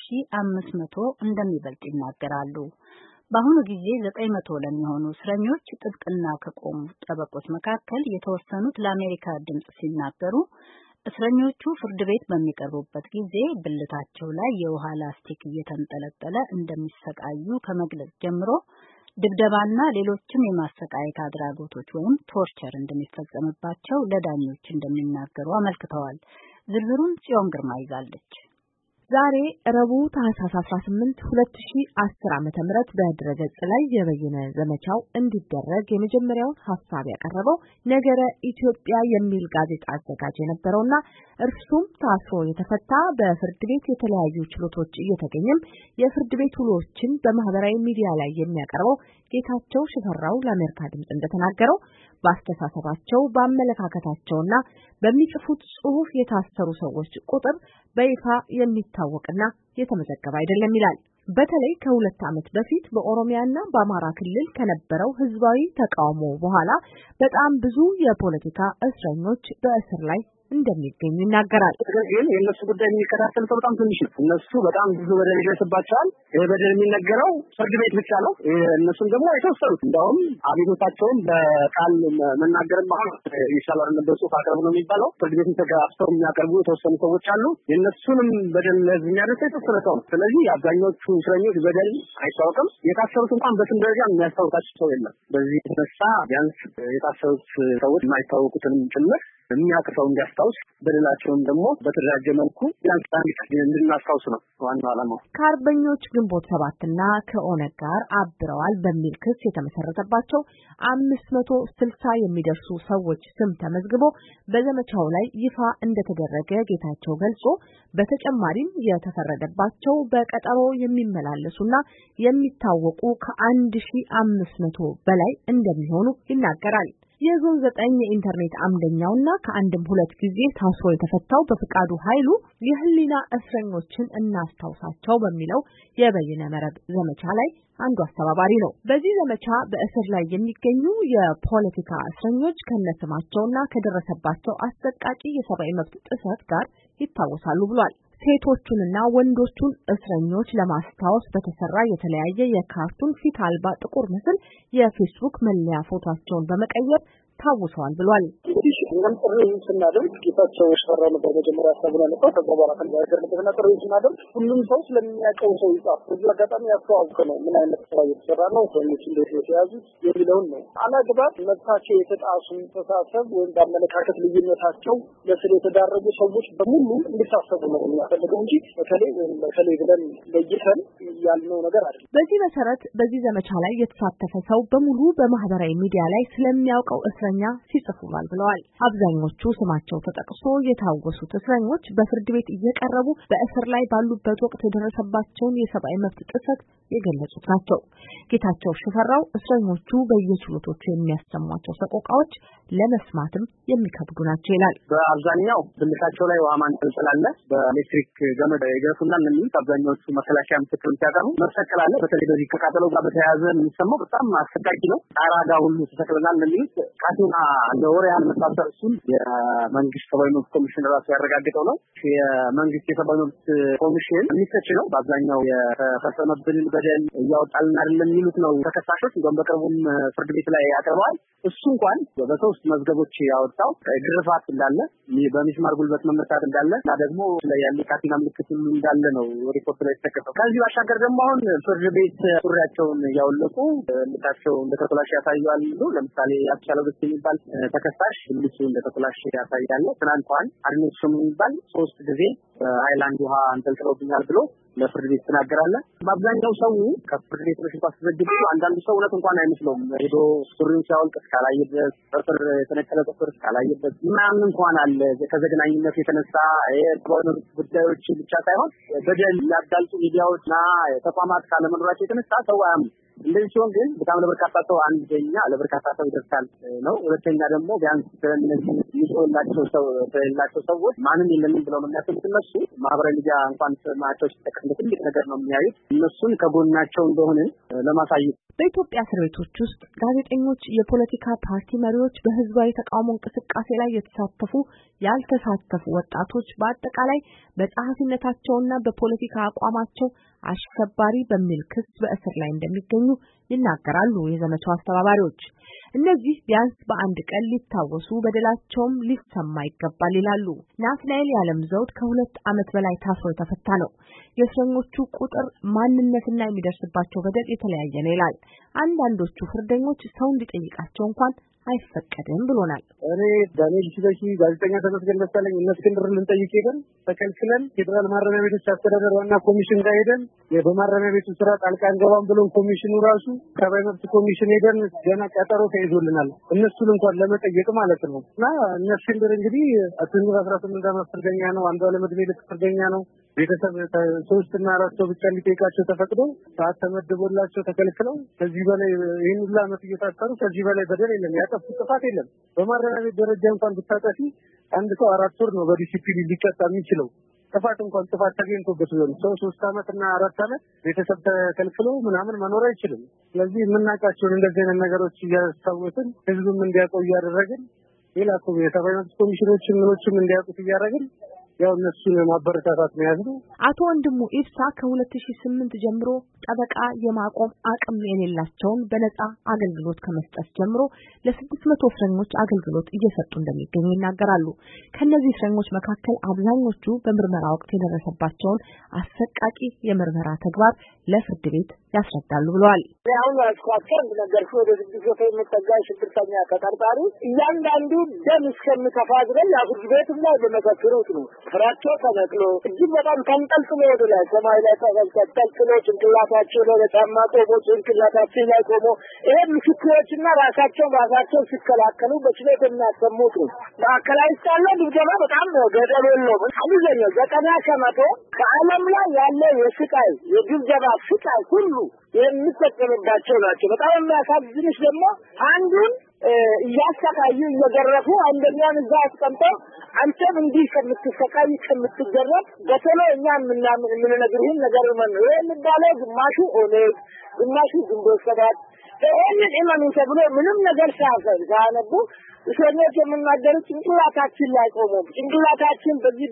ከ1500 እንደሚበልጥ ይናገራሉ። በአሁኑ ጊዜ 900 ለሚሆኑ እስረኞች ጥብቅና ከቆሙ ጠበቆች መካከል የተወሰኑት ለአሜሪካ ድምጽ ሲናገሩ እስረኞቹ ፍርድ ቤት በሚቀርቡበት ጊዜ ብልታቸው ላይ የውሃ ላስቲክ እየተንጠለጠለ እንደሚሰቃዩ ከመግለጽ ጀምሮ ድብደባና ሌሎችም የማሰቃየት አድራጎቶች ወይም ቶርቸር እንደሚፈጸምባቸው ለዳኞች እንደሚናገሩ አመልክተዋል። ዝርዝሩን ጽዮን ግርማ ይዛለች። ዛሬ ረቡዕ ታህሳስ 18 2010 ዓ.ም በድረገጽ ላይ የበየነ ዘመቻው እንዲደረግ የመጀመሪያውን ሐሳብ ያቀረበው ነገረ ኢትዮጵያ የሚል ጋዜጣ አዘጋጅ የነበረውና እርሱም ታስሮ የተፈታ በፍርድ ቤት የተለያዩ ችሎቶች እየተገኘም የፍርድ ቤት ውሎችን በማህበራዊ ሚዲያ ላይ የሚያቀርበው ጌታቸው ሽፈራው ለአሜሪካ ድምጽ እንደተናገረው በአስተሳሰባቸው በአመለካከታቸውና በሚጽፉት ጽሑፍ የታሰሩ ሰዎች ቁጥር በይፋ የሚታወቅና የተመዘገበ አይደለም ይላል። በተለይ ከ2 ዓመት በፊት በኦሮሚያና በአማራ ክልል ከነበረው ህዝባዊ ተቃውሞ በኋላ በጣም ብዙ የፖለቲካ እስረኞች በእስር ላይ እንደሚገኙ ይናገራል። ግን የነሱ ጉዳይ የሚከታተል ሰው በጣም ትንሽ ነው። እነሱ በጣም ብዙ በደል ይደርስባቸዋል። ይሄ በደል የሚነገረው ፍርድ ቤት ብቻ ነው። እነሱም ደግሞ የተወሰኑት እንደውም አቤቱታቸውን በቃል መናገርም አሁን ይሻላል በጽሁፍ አቅርቡ ነው የሚባለው። ፍርድ ቤትን ተጋፍተው የሚያቀርቡ የተወሰኑ ሰዎች አሉ። የነሱንም በደል ለህዝብ የሚያደርስ የተወሰነ ሰው ነው። ስለዚህ አብዛኞቹ እስረኞች በደል አይታወቅም። የታሰሩት እንኳን በስም ደረጃ የሚያስታውቃቸው ሰው የለም። በዚህ የተነሳ ቢያንስ የታሰሩት ሰዎች የማይታወቁትንም ጭምር የሚያቅሰው እንዲያስታውስ በደላቸውን ደግሞ በተደራጀ መልኩ እንድናስታውስ ነው ዋናው ዓላማው። ከአርበኞች ግንቦት 7ና ከኦነግ ጋር አብረዋል በሚል ክስ የተመሰረተባቸው 560 የሚደርሱ ሰዎች ስም ተመዝግቦ በዘመቻው ላይ ይፋ እንደተደረገ ጌታቸው ገልጾ በተጨማሪም የተፈረደባቸው በቀጠሮ የሚመላለሱና የሚታወቁ ከ1500 በላይ እንደሚሆኑ ይናገራል። የዞን 9 የኢንተርኔት አምደኛውና ከአንድም 2 ጊዜ ታስሮ የተፈታው በፍቃዱ ኃይሉ የህሊና እስረኞችን እናስታውሳቸው በሚለው የበይነ መረብ ዘመቻ ላይ አንዱ አስተባባሪ ነው። በዚህ ዘመቻ በእስር ላይ የሚገኙ የፖለቲካ እስረኞች ከነስማቸውና ከደረሰባቸው አሰቃቂ የሰብአዊ መብት ጥሰት ጋር ይታወሳሉ ብሏል። ሴቶቹንና ወንዶቹን እስረኞች ለማስታወስ በተሰራ የተለያየ የካርቱን ፊት አልባ ጥቁር ምስል የፌስቡክ መለያ ፎቶቸውን በመቀየር ታውሰዋል ብሏል። እኛም ጥሪ ስናደርግ ጌታቸው ሽፈራው ነበር መጀመሪያ ያሳብና ነበር። ከዛ በኋላ ከነገርና ጥሪ ስናደርግ ሁሉም ሰው ስለሚያውቀው ሰው ይጻፍ። በዚህ አጋጣሚ ያስተዋውቅ ነው ምን አይነት ስራ እየተሰራ ነው፣ ሰዎች እንዴት የተያዙት የሚለውን ነው። አላግባብ መብታቸው የተጣሱ ተሳሰብ ወይም በአመለካከት ልዩነታቸው ለስር የተዳረጉ ሰዎች በሙሉ እንዲታሰቡ ነው የሚያፈልገው እንጂ በተለይ ብለን ለይተን ያልነው ነገር አይደለም። በዚህ መሰረት በዚህ ዘመቻ ላይ የተሳተፈ ሰው በሙሉ በማህበራዊ ሚዲያ ላይ ስለሚያውቀው እስረኛ ሲጽፉላል ብለዋል። አብዛኞቹ ስማቸው ተጠቅሶ የታወሱት እስረኞች በፍርድ ቤት እየቀረቡ በእስር ላይ ባሉበት ወቅት የደረሰባቸውን የሰብአዊ መብት ጥሰት የገለጹት ናቸው። ጌታቸው ሽፈራው እስረኞቹ በየችሎቶቹ የሚያሰሟቸው ሰቆቃዎች ለመስማትም የሚከብዱ ናቸው ይላል። በአብዛኛው ብልታቸው ላይ ውሃ ማንጠልጠል አለ። በኤሌክትሪክ ገመድ ይገርፉና የሚሉት አብዛኛዎቹ መከላከያ ምስክር ሲያቀርቡ በየቀኑ መሰቀላለ በተለይ በዚህ ከቃጠለው ጋር በተያያዘ የሚሰማው በጣም አሰቃቂ ነው። ጣራጋ ሁሉ ተሰቅለናል እንደሚሉት ካቴና ለወሪያን መታሰር እሱን የመንግስት ሰብአዊ መብት ኮሚሽን ራሱ ያረጋግጠው ነው። የመንግስት የሰብአዊ መብት ኮሚሽን የሚሰጭ ነው። በአብዛኛው የተፈጸመብንን በደል እያወጣልን አይደለም የሚሉት ነው ተከሳሾች። እንደውም በቅርቡም ፍርድ ቤት ላይ ያቀርበዋል። እሱ እንኳን በሶስት መዝገቦች ያወጣው ግርፋት እንዳለ በሚስማር ጉልበት መመታት እንዳለ እና ደግሞ ላይ ያለ ካቴና ምልክት እንዳለ ነው ሪፖርት ላይ ተከፈተው። ከዚህ ባሻገር ደግሞ አሁን ፍርድ ቤት ሱሪያቸውን ያወለቁ ልታቸው እንደተቆላሽ ያሳያሉ። ለምሳሌ ያቻለው ደስ የሚባል ተከሳሽ ልብሱ እንደተቆላሽ ያሳያል። ትናንቷን አድሚት ሹም የሚባል 3 ጊዜ ሃይላንድ ውሃ አንጠልጥለውብኛል ብሎ ለፍርድ ቤት ተናገራለ። በአብዛኛው ሰው ከፍርድ ቤት በሽታ ተዘግቶ አንዳንድ ሰው እውነት እንኳን አይመስለውም ሄዶ ሱሪውን ሲያወልቅ እስካላየበት ጥፍር የተነቀለ ጥፍር እስካላየበት ምናምን እንኳን አለ። ከዘግናኝነት የተነሳ የሰብአዊ ጉዳዮች ብቻ ሳይሆን በደል ያዳልጡ ሚዲያዎችና ተቋማት ካለመኖራቸው የተነሳ ሰው አያምንም። እንደዚህ ሲሆን ግን በጣም ለበርካታ ሰው አንደኛ ለበርካታ ሰው ይደርሳል ነው። ሁለተኛ ደግሞ ቢያንስ እነዚህ የሚሰውላቸው ሰዎች ማንም የለንም ብለው ነው የሚያስቡት። እነሱ ማህበራዊ ሚዲያ እንኳን ስማቸው ሲጠቀም ትልቅ ነገር ነው የሚያዩት። እነሱን ከጎናቸው እንደሆነ ለማሳየት በኢትዮጵያ እስር ቤቶች ውስጥ ጋዜጠኞች፣ የፖለቲካ ፓርቲ መሪዎች፣ በህዝባዊ ተቃውሞ እንቅስቃሴ ላይ የተሳተፉ ያልተሳተፉ ወጣቶች በአጠቃላይ በጸሐፊነታቸውና በፖለቲካ አቋማቸው አሸባሪ በሚል ክስ በእስር ላይ እንደሚገኙ ይናገራሉ የዘመቻው አስተባባሪዎች። እነዚህ ቢያንስ በአንድ ቀን ሊታወሱ በደላቸውም ሊሰማ ይገባል ይላሉ። ናትናኤል ያለም ዘውድ ከ2 ዓመት በላይ ታስሮ የተፈታ ነው። የእስረኞቹ ቁጥር ማንነትና የሚደርስባቸው በደል የተለያየ ነው ይላል። አንዳንዶቹ ፍርደኞች ሰው እንዲጠይቃቸው እንኳን አይፈቀድም ብሎናል። እኔ ዳንኤል ሲበሺ ጋዜጠኛ ተመስገን ደሳለኝ እስክንድርን ልንጠይቅ ሄደን ተከልክለን ፌዴራል ማረሚያ ቤቶች አስተዳደር ዋና ኮሚሽን ጋር ሄደን በማረሚያ ቤቱ ስራ ጣልቃ አንገባም ብሎ ኮሚሽኑ ራሱ ሰብአዊ መብት ኮሚሽን ሄደን ገና ቀጠሮ ተይዞልናል እነሱን እንኳን ለመጠየቅ ማለት ነው። እና እስክንድር እንግዲህ 18 ዓመት ፍርደኛ ነው። አንዷለም ዕድሜ ልክ ፍርደኛ ነው። ቤተሰብ 3 እና 4 ሰው ብቻ እንዲጠይቃቸው ተፈቅዶ ሰዓት ተመድቦላቸው ተከልክለው ከዚህ በላይ ይህን ሁሉ ዓመት እየታሰሩ ከዚህ በላይ በደል የለም። ያጠፉት ጥፋት የለም። በማረሚያ ቤት ደረጃ እንኳን ብታጠፊ አንድ ሰው 4 ወር ነው በዲሲፕሊን ሊቀጣ የሚችለው። ጥፋት ተገኝቶበት ነው። ሰው 3 ዓመት እና 4 ዓመት ቤተሰብ ተከልክሎ ምናምን መኖር አይችልም። ስለዚህ የምናውቃቸውን እንደዚህ አይነት ነገሮች እያስታወስን ህዝቡም እንዲያውቀው እያደረግን ሌላ የሰብአዊ መብት ኮሚሽኖችን ምኖችም እንዲያውቁት እያደረግን ያው እነሱን ማበረታታት ነው ያዝነው። አቶ ወንድሙ ኢብሳ ከ2008 ጀምሮ ጠበቃ የማቆም አቅም የሌላቸውን በነጻ አገልግሎት ከመስጠት ጀምሮ ለ600 እስረኞች አገልግሎት እየሰጡ እንደሚገኙ ይናገራሉ። ከነዚህ እስረኞች መካከል አብዛኞቹ በምርመራ ወቅት የደረሰባቸውን አሰቃቂ የምርመራ ተግባር ለፍርድ ቤት ያስረዳሉ ብለዋል። አሁን ያስኳቸው ነገር ወደ 600 የሚጠጋ ሽብርተኛ ተጠርጣሪ እያንዳንዱ ደም እስከሚከፋ ድረስ ፍርድ ቤት ላይ በመሰከሩት ነው ፍራቸው ተነቅሎ እጅግ በጣም ተንጠልጥሎ ወደ ላይ ሰማይ ላይ ተንጠልጥሎ ጭንቅላታቸው ላይ በጫማ ቆሞ ጭንቅላታቸው ላይ ቆሞ ይሄ ምስክሮችና ራሳቸው ሲከላከሉ በችሎት የሚያሰሙት ነው። ማዕከላዊ ሳለ ድብደባ በጣም ገደል የለውም። አብዛኛው 90% ከዓለም ላይ ያለ የስቃይ የድብደባ ስቃይ ሁሉ የሚጠቀምባቸው ናቸው። በጣም የሚያሳዝንሽ ደግሞ አንዱን እያሰቃዩ እየገረፉ አንደኛን እዛ አስቀምጠው አንተም እንዲህ ከምትሰቃይ ከምትገረፍ በተለይ እኛ የምንነግርህን ነገር ነው የሚባለው። ግማሹ ኦነግ ግማሹ ግንቦት ሰባት ይህንን ኢማኑ ተብሎ ምንም ነገር ሳያነቡ እስረኞች የምናገሩት ጭንቅላታችን ላይ ቆሞ ጭንቅላታችን በዚህ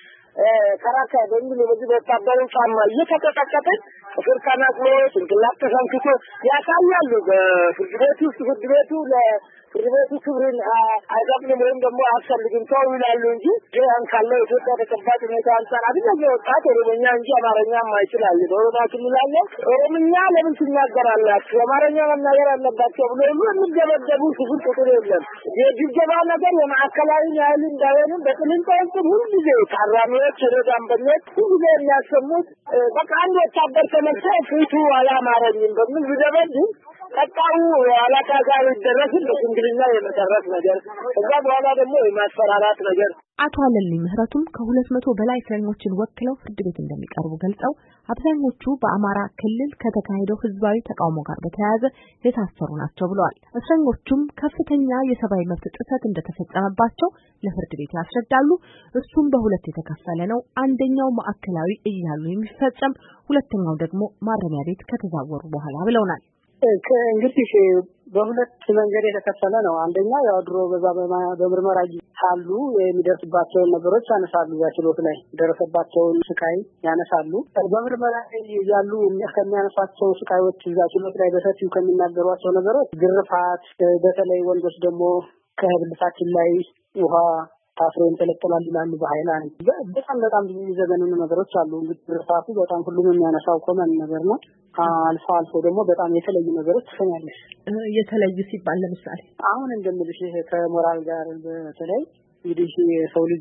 ከራካ በሚል በዚህ በታባሩ ጫማ እየተቀጠቀጠ ፍርድ ተናግሮ ጭንቅላት ተሰንክቶ ያሳያሉ። በፍርድ ቤቱ ፍርድ ቤቱ ክብርን አይጠቅምም ወይም ደግሞ አያስፈልግም ሰው ይላሉ እንጂ ያን ካለው ኢትዮጵያ ተጨባጭ ሁኔታ አንጻር አይደለም ወጣት ኦሮሞኛ እንጂ አማርኛም አይችላል። ኦሮሞ ክልላለ ኦሮሞኛ ለምን ትናገራላችሁ አማርኛ መናገር አለባቸው ብሎ የሚደበደቡ ስፍር ቁጥር የለም። የድብደባ ነገር የማዕከላዊ ያህል እንዳይሆንም በቅልንጦች ሁልጊዜ ታራሚዎች ረዳምበኞች ሁልጊዜ የሚያሰሙት በቃ አንድ ወታደር ተመልሶ ፊቱ አላማረኝም በሚል ቢደበድብ ቀጣዩ አላካ ጋር ይደረስ በእንግሊዝኛ የመሰረት ነገር እዛ በኋላ ደግሞ የማስፈራራት ነገር አቶ አለልኝ ምህረቱም ከ200 በላይ እስረኞችን ወክለው ፍርድ ቤት እንደሚቀርቡ ገልጸው አብዛኞቹ በአማራ ክልል ከተካሄደው ህዝባዊ ተቃውሞ ጋር በተያያዘ የታሰሩ ናቸው ብለዋል። እስረኞቹም ከፍተኛ የሰብአዊ መብት ጥሰት እንደተፈጸመባቸው ለፍርድ ቤት ያስረዳሉ። እሱም በሁለት የተከፈለ ነው። አንደኛው ማዕከላዊ እያሉ የሚፈጸም፣ ሁለተኛው ደግሞ ማረሚያ ቤት ከተዛወሩ በኋላ ብለውናል። እንግዲህ በሁለት መንገድ የተከፈለ ነው። አንደኛው ያው ድሮ በዛ በምርመራ ካሉ የሚደርስባቸው ነገሮች ያነሳሉ። በችሎት ላይ ደረሰባቸውን ስቃይ ያነሳሉ። በምርመራ ያሉ ከሚያነሷቸው ስቃዮች እዛ ችሎት ላይ በሰፊው ከሚናገሯቸው ነገሮች ግርፋት፣ በተለይ ወንዶች ደግሞ ከብልታችን ላይ ውሃ ታስሮ እንተለቀላል ይላሉ በኃይላን በጣም ብዙ የሚዘገንኑ ነገሮች አሉ። እንግዲህ ግርፋቱ በጣም ሁሉም የሚያነሳው ኮመን ነገር ነው። አልፎ ደግሞ በጣም የተለዩ ነገሮች ትሰማለሽ። የተለዩ ሲባል ለምሳሌ አሁን እንደምልሽ ከሞራል ጋር በተለይ እንግዲህ ሰው ልጅ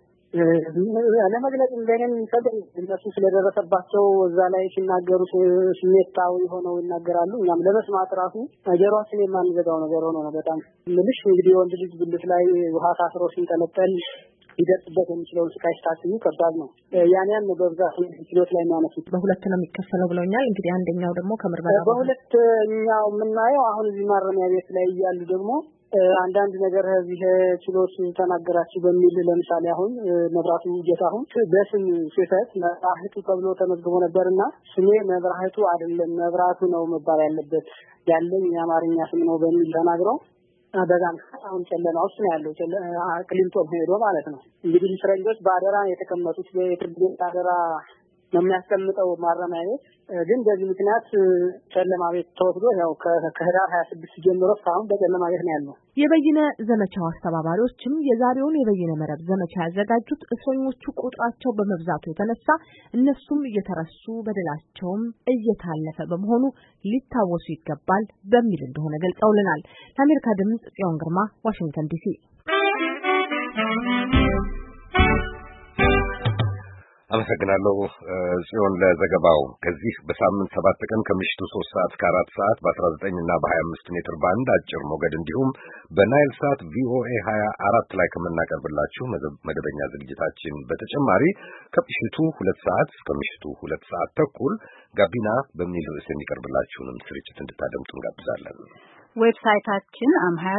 ለመግለጽ እንደኔም ሰደኝ እነሱ ስለደረሰባቸው እዛ ላይ ሲናገሩ ስሜታዊ ሆነው ይናገራሉ። እኛም ለመስማት ራሱ ጆሮአችን የማንዘጋው ነገር ሆኖ ነው። በጣም ምልሽ እንግዲህ ወንድ ልጅ ብልት ላይ ውሃ ታስሮ ሲንጠለጠል ይደርስበት የሚችለው ስቃይ ስታስቡ ከባድ ነው። ያን በብዛት ችሎት ላይ የሚያነሱት በሁለት ነው የሚከፈለው ብለውኛል። እንግዲህ አንደኛው ደግሞ ከምርመራ በሁለተኛው የምናየው አሁን እዚህ ማረሚያ ቤት ላይ ያሉ ደግሞ አንዳንድ ነገር እዚህ ችሎት ተናገራችሁ በሚል ለምሳሌ አሁን መብራቱ ጌታሁን በስም ስህተት መብራቱ ተብሎ ተመዝግቦ ነበርና ስሜ መብራቱ አይደለም መብራቱ ነው መባል ያለበት ያለኝ የአማርኛ ስም ነው በሚል ተናግረው በዛም አሁን ጨለማ ውስጥ ነው ያለው። ክሊንቶን ሄዶ ማለት ነው። እንግዲህ እስረኞች በአደራ የተቀመጡት በፍርድ ቤት አደራ ነው የሚያስቀምጠው ማረሚያ ቤት። ግን በዚህ ምክንያት ጨለማ ቤት ተወስዶ ያው ከህዳር 26 ጀምሮ እስካሁን በጨለማ ቤት ነው ያለው። የበይነ ዘመቻው አስተባባሪዎችም የዛሬውን የበይነ መረብ ዘመቻ ያዘጋጁት እስረኞቹ ቁጥራቸው በመብዛቱ የተነሳ እነሱም እየተረሱ በደላቸውም እየታለፈ በመሆኑ ሊታወሱ ይገባል በሚል እንደሆነ ገልጸውልናል። ለአሜሪካ ድምጽ ጽዮን ግርማ ዋሽንግተን ዲሲ። አመሰግናለሁ ጽዮን ለዘገባው። ከዚህ በሳምንት 7 ቀን ከምሽቱ 3 ሰዓት እስከ 4 ሰዓት በ19 እና በ25 ሜትር ባንድ አጭር ሞገድ እንዲሁም በናይል ሳት ቪኦኤ 24 ላይ ከምናቀርብላችሁ መደበኛ ዝግጅታችን በተጨማሪ ከምሽቱ 2 ሰዓት እስከ ምሽቱ 2 ሰዓት ተኩል ጋቢና በሚል ርዕስ የሚቀርብላችሁንም ስርጭት እንድታደምጡ እንጋብዛለን። ዌብሳይታችን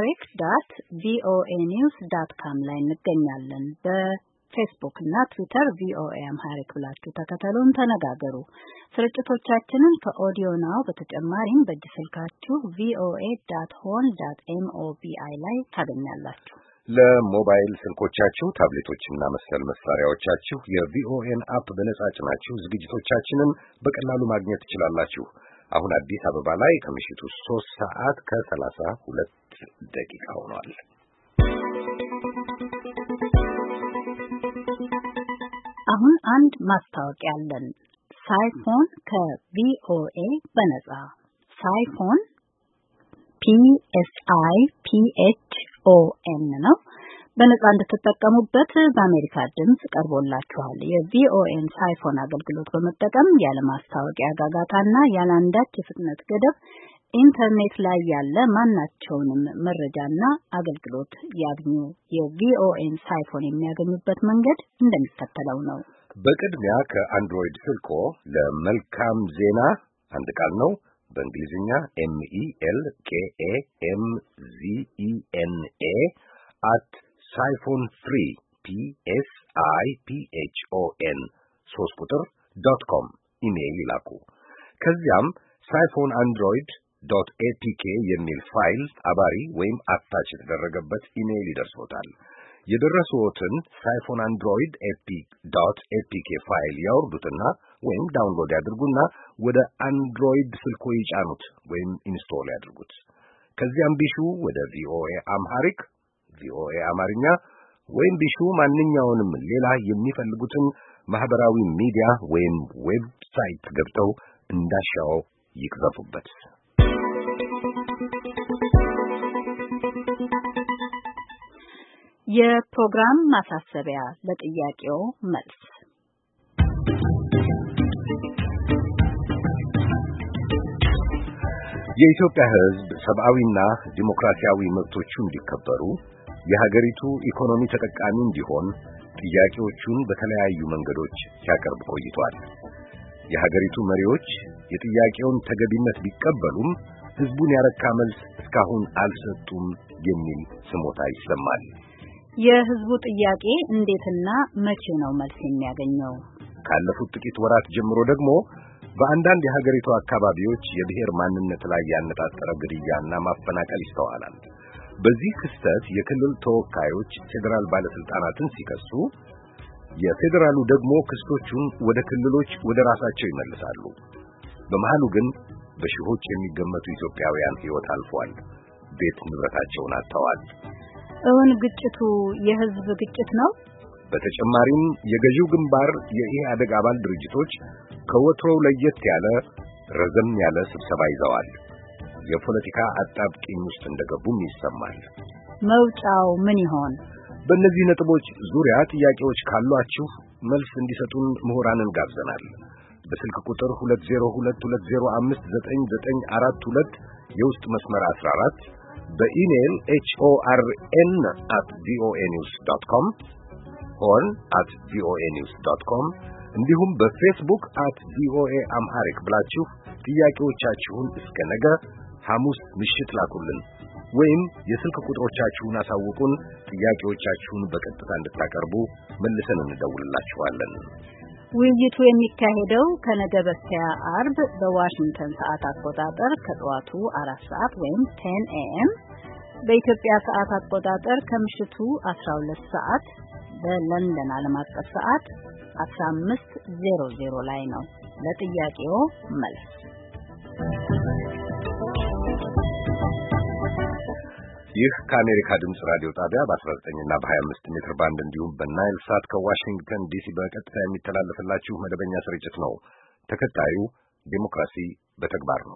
amharic.voanews.com ላይ እንገኛለን። ፌስቡክ እና ትዊተር ቪኦኤ አምሃሪክ ብላችሁ ተከተሉን፣ ተነጋገሩ። ስርጭቶቻችንን ከኦዲዮ ናው በተጨማሪም በእጅ ስልካችሁ voa.horn.mobi ላይ ታገኛላችሁ። ለሞባይል ስልኮቻችሁ ታብሌቶችና መሰል መሳሪያዎቻችሁ የቪኦኤን አፕ በነጻ ጭናችሁ ዝግጅቶቻችንን በቀላሉ ማግኘት ትችላላችሁ። አሁን አዲስ አበባ ላይ ከምሽቱ 3 ሰዓት ከ32 ደቂቃ ሆኗል። አሁን አንድ ማስታወቂያ አለን። ሳይፎን ከቪኦኤ በነጻ ሳይፎን PSIPHON ነው። በነጻ እንድትጠቀሙበት በአሜሪካ ድምጽ ቀርቦላችኋል። የቪኦኤን ሳይፎን አገልግሎት በመጠቀም ያለ ማስታወቂያ ጋጋታና ያለ አንዳች የፍጥነት ገደብ ኢንተርኔት ላይ ያለ ማናቸውንም መረጃና አገልግሎት ያግኙ። የቪኦኤን ሳይፎን የሚያገኙበት መንገድ እንደሚከተለው ነው። በቅድሚያ ከአንድሮይድ ስልኮ ለመልካም ዜና አንድ ቃል ነው። በእንግሊዝኛ MELKAMZENA @siphon3 PSIPHON 3.com ኢሜይል ይላኩ። ከዚያም ሳይፎን አንድሮይድ .apk የሚል ፋይል አባሪ ወይም አታች የተደረገበት ኢሜይል ይደርሶታል። የደረሰዎትን ሳይፎን አንድሮይድ .apk ፋይል ያወርዱትና ወይም ዳውንሎድ ያድርጉና ወደ አንድሮይድ ስልኮ ይጫኑት ወይም ኢንስቶል ያድርጉት። ከዚያም ቢሹ ወደ ቪኦኤ አምሃሪክ፣ ቪኦኤ አማርኛ ወይም ቢሹ ማንኛውንም ሌላ የሚፈልጉትን ማህበራዊ ሚዲያ ወይም ዌብሳይት ገብተው እንዳሻው ይክፈፉበት። የፕሮግራም ማሳሰቢያ ለጥያቄው መልስ። የኢትዮጵያ ሕዝብ ሰብአዊና ዲሞክራሲያዊ መብቶቹ እንዲከበሩ የሀገሪቱ ኢኮኖሚ ተጠቃሚ እንዲሆን ጥያቄዎቹን በተለያዩ መንገዶች ሲያቀርብ ቆይቷል። የሀገሪቱ መሪዎች የጥያቄውን ተገቢነት ቢቀበሉም ሕዝቡን ያረካ መልስ እስካሁን አልሰጡም የሚል ስሞታ ይሰማል። የሕዝቡ ጥያቄ እንዴትና መቼ ነው መልስ የሚያገኘው? ካለፉት ጥቂት ወራት ጀምሮ ደግሞ በአንዳንድ የሀገሪቱ አካባቢዎች የብሔር ማንነት ላይ ያነጣጠረ ግድያና ማፈናቀል ይስተዋላል። በዚህ ክስተት የክልል ተወካዮች ፌዴራል ባለስልጣናትን ሲከሱ፣ የፌዴራሉ ደግሞ ክሶቹን ወደ ክልሎች ወደ ራሳቸው ይመልሳሉ። በመሃሉ ግን በሺዎች የሚገመቱ ኢትዮጵያውያን ሕይወት አልፏል። ቤት ንብረታቸውን አጥተዋል። እውን ግጭቱ የሕዝብ ግጭት ነው? በተጨማሪም የገዢው ግንባር የኢህአደግ አባል ድርጅቶች ከወትሮው ለየት ያለ ረዘም ያለ ስብሰባ ይዘዋል። የፖለቲካ አጣብቂኝ ውስጥ እንደገቡም ይሰማል። መውጫው ምን ይሆን? በእነዚህ ነጥቦች ዙሪያ ጥያቄዎች ካሏችሁ መልስ እንዲሰጡን ምሁራንን ጋብዘናል። በስልክ ቁጥር 2022059942 የውስጥ መስመር 14 በኢሜል horn@voanews.com horn@voanews.com እንዲሁም በፌስቡክ @voaamharic ብላችሁ ጥያቄዎቻችሁን እስከ ነገ ሐሙስ ምሽት ላኩልን ወይም የስልክ ቁጥሮቻችሁን አሳውቁን። ጥያቄዎቻችሁን በቀጥታ እንድታቀርቡ መልሰን እንደውልላችኋለን። ውይይቱ የሚካሄደው ከነገ በስቲያ አርብ በዋሽንግተን ሰዓት አቆጣጠር ከጠዋቱ 4 ሰዓት ወይም 10 AM በኢትዮጵያ ሰዓት አቆጣጠር ከምሽቱ 12 ሰዓት በለንደን ዓለም አቀፍ ሰዓት 15:00 ላይ ነው። ለጥያቄው መልስ ይህ ከአሜሪካ ድምጽ ራዲዮ ጣቢያ በ19 እና በ25 ሜትር ባንድ እንዲሁም በናይል ሳት ከዋሽንግተን ዲሲ በቀጥታ የሚተላለፍላችሁ መደበኛ ስርጭት ነው። ተከታዩ ዲሞክራሲ በተግባር ነው።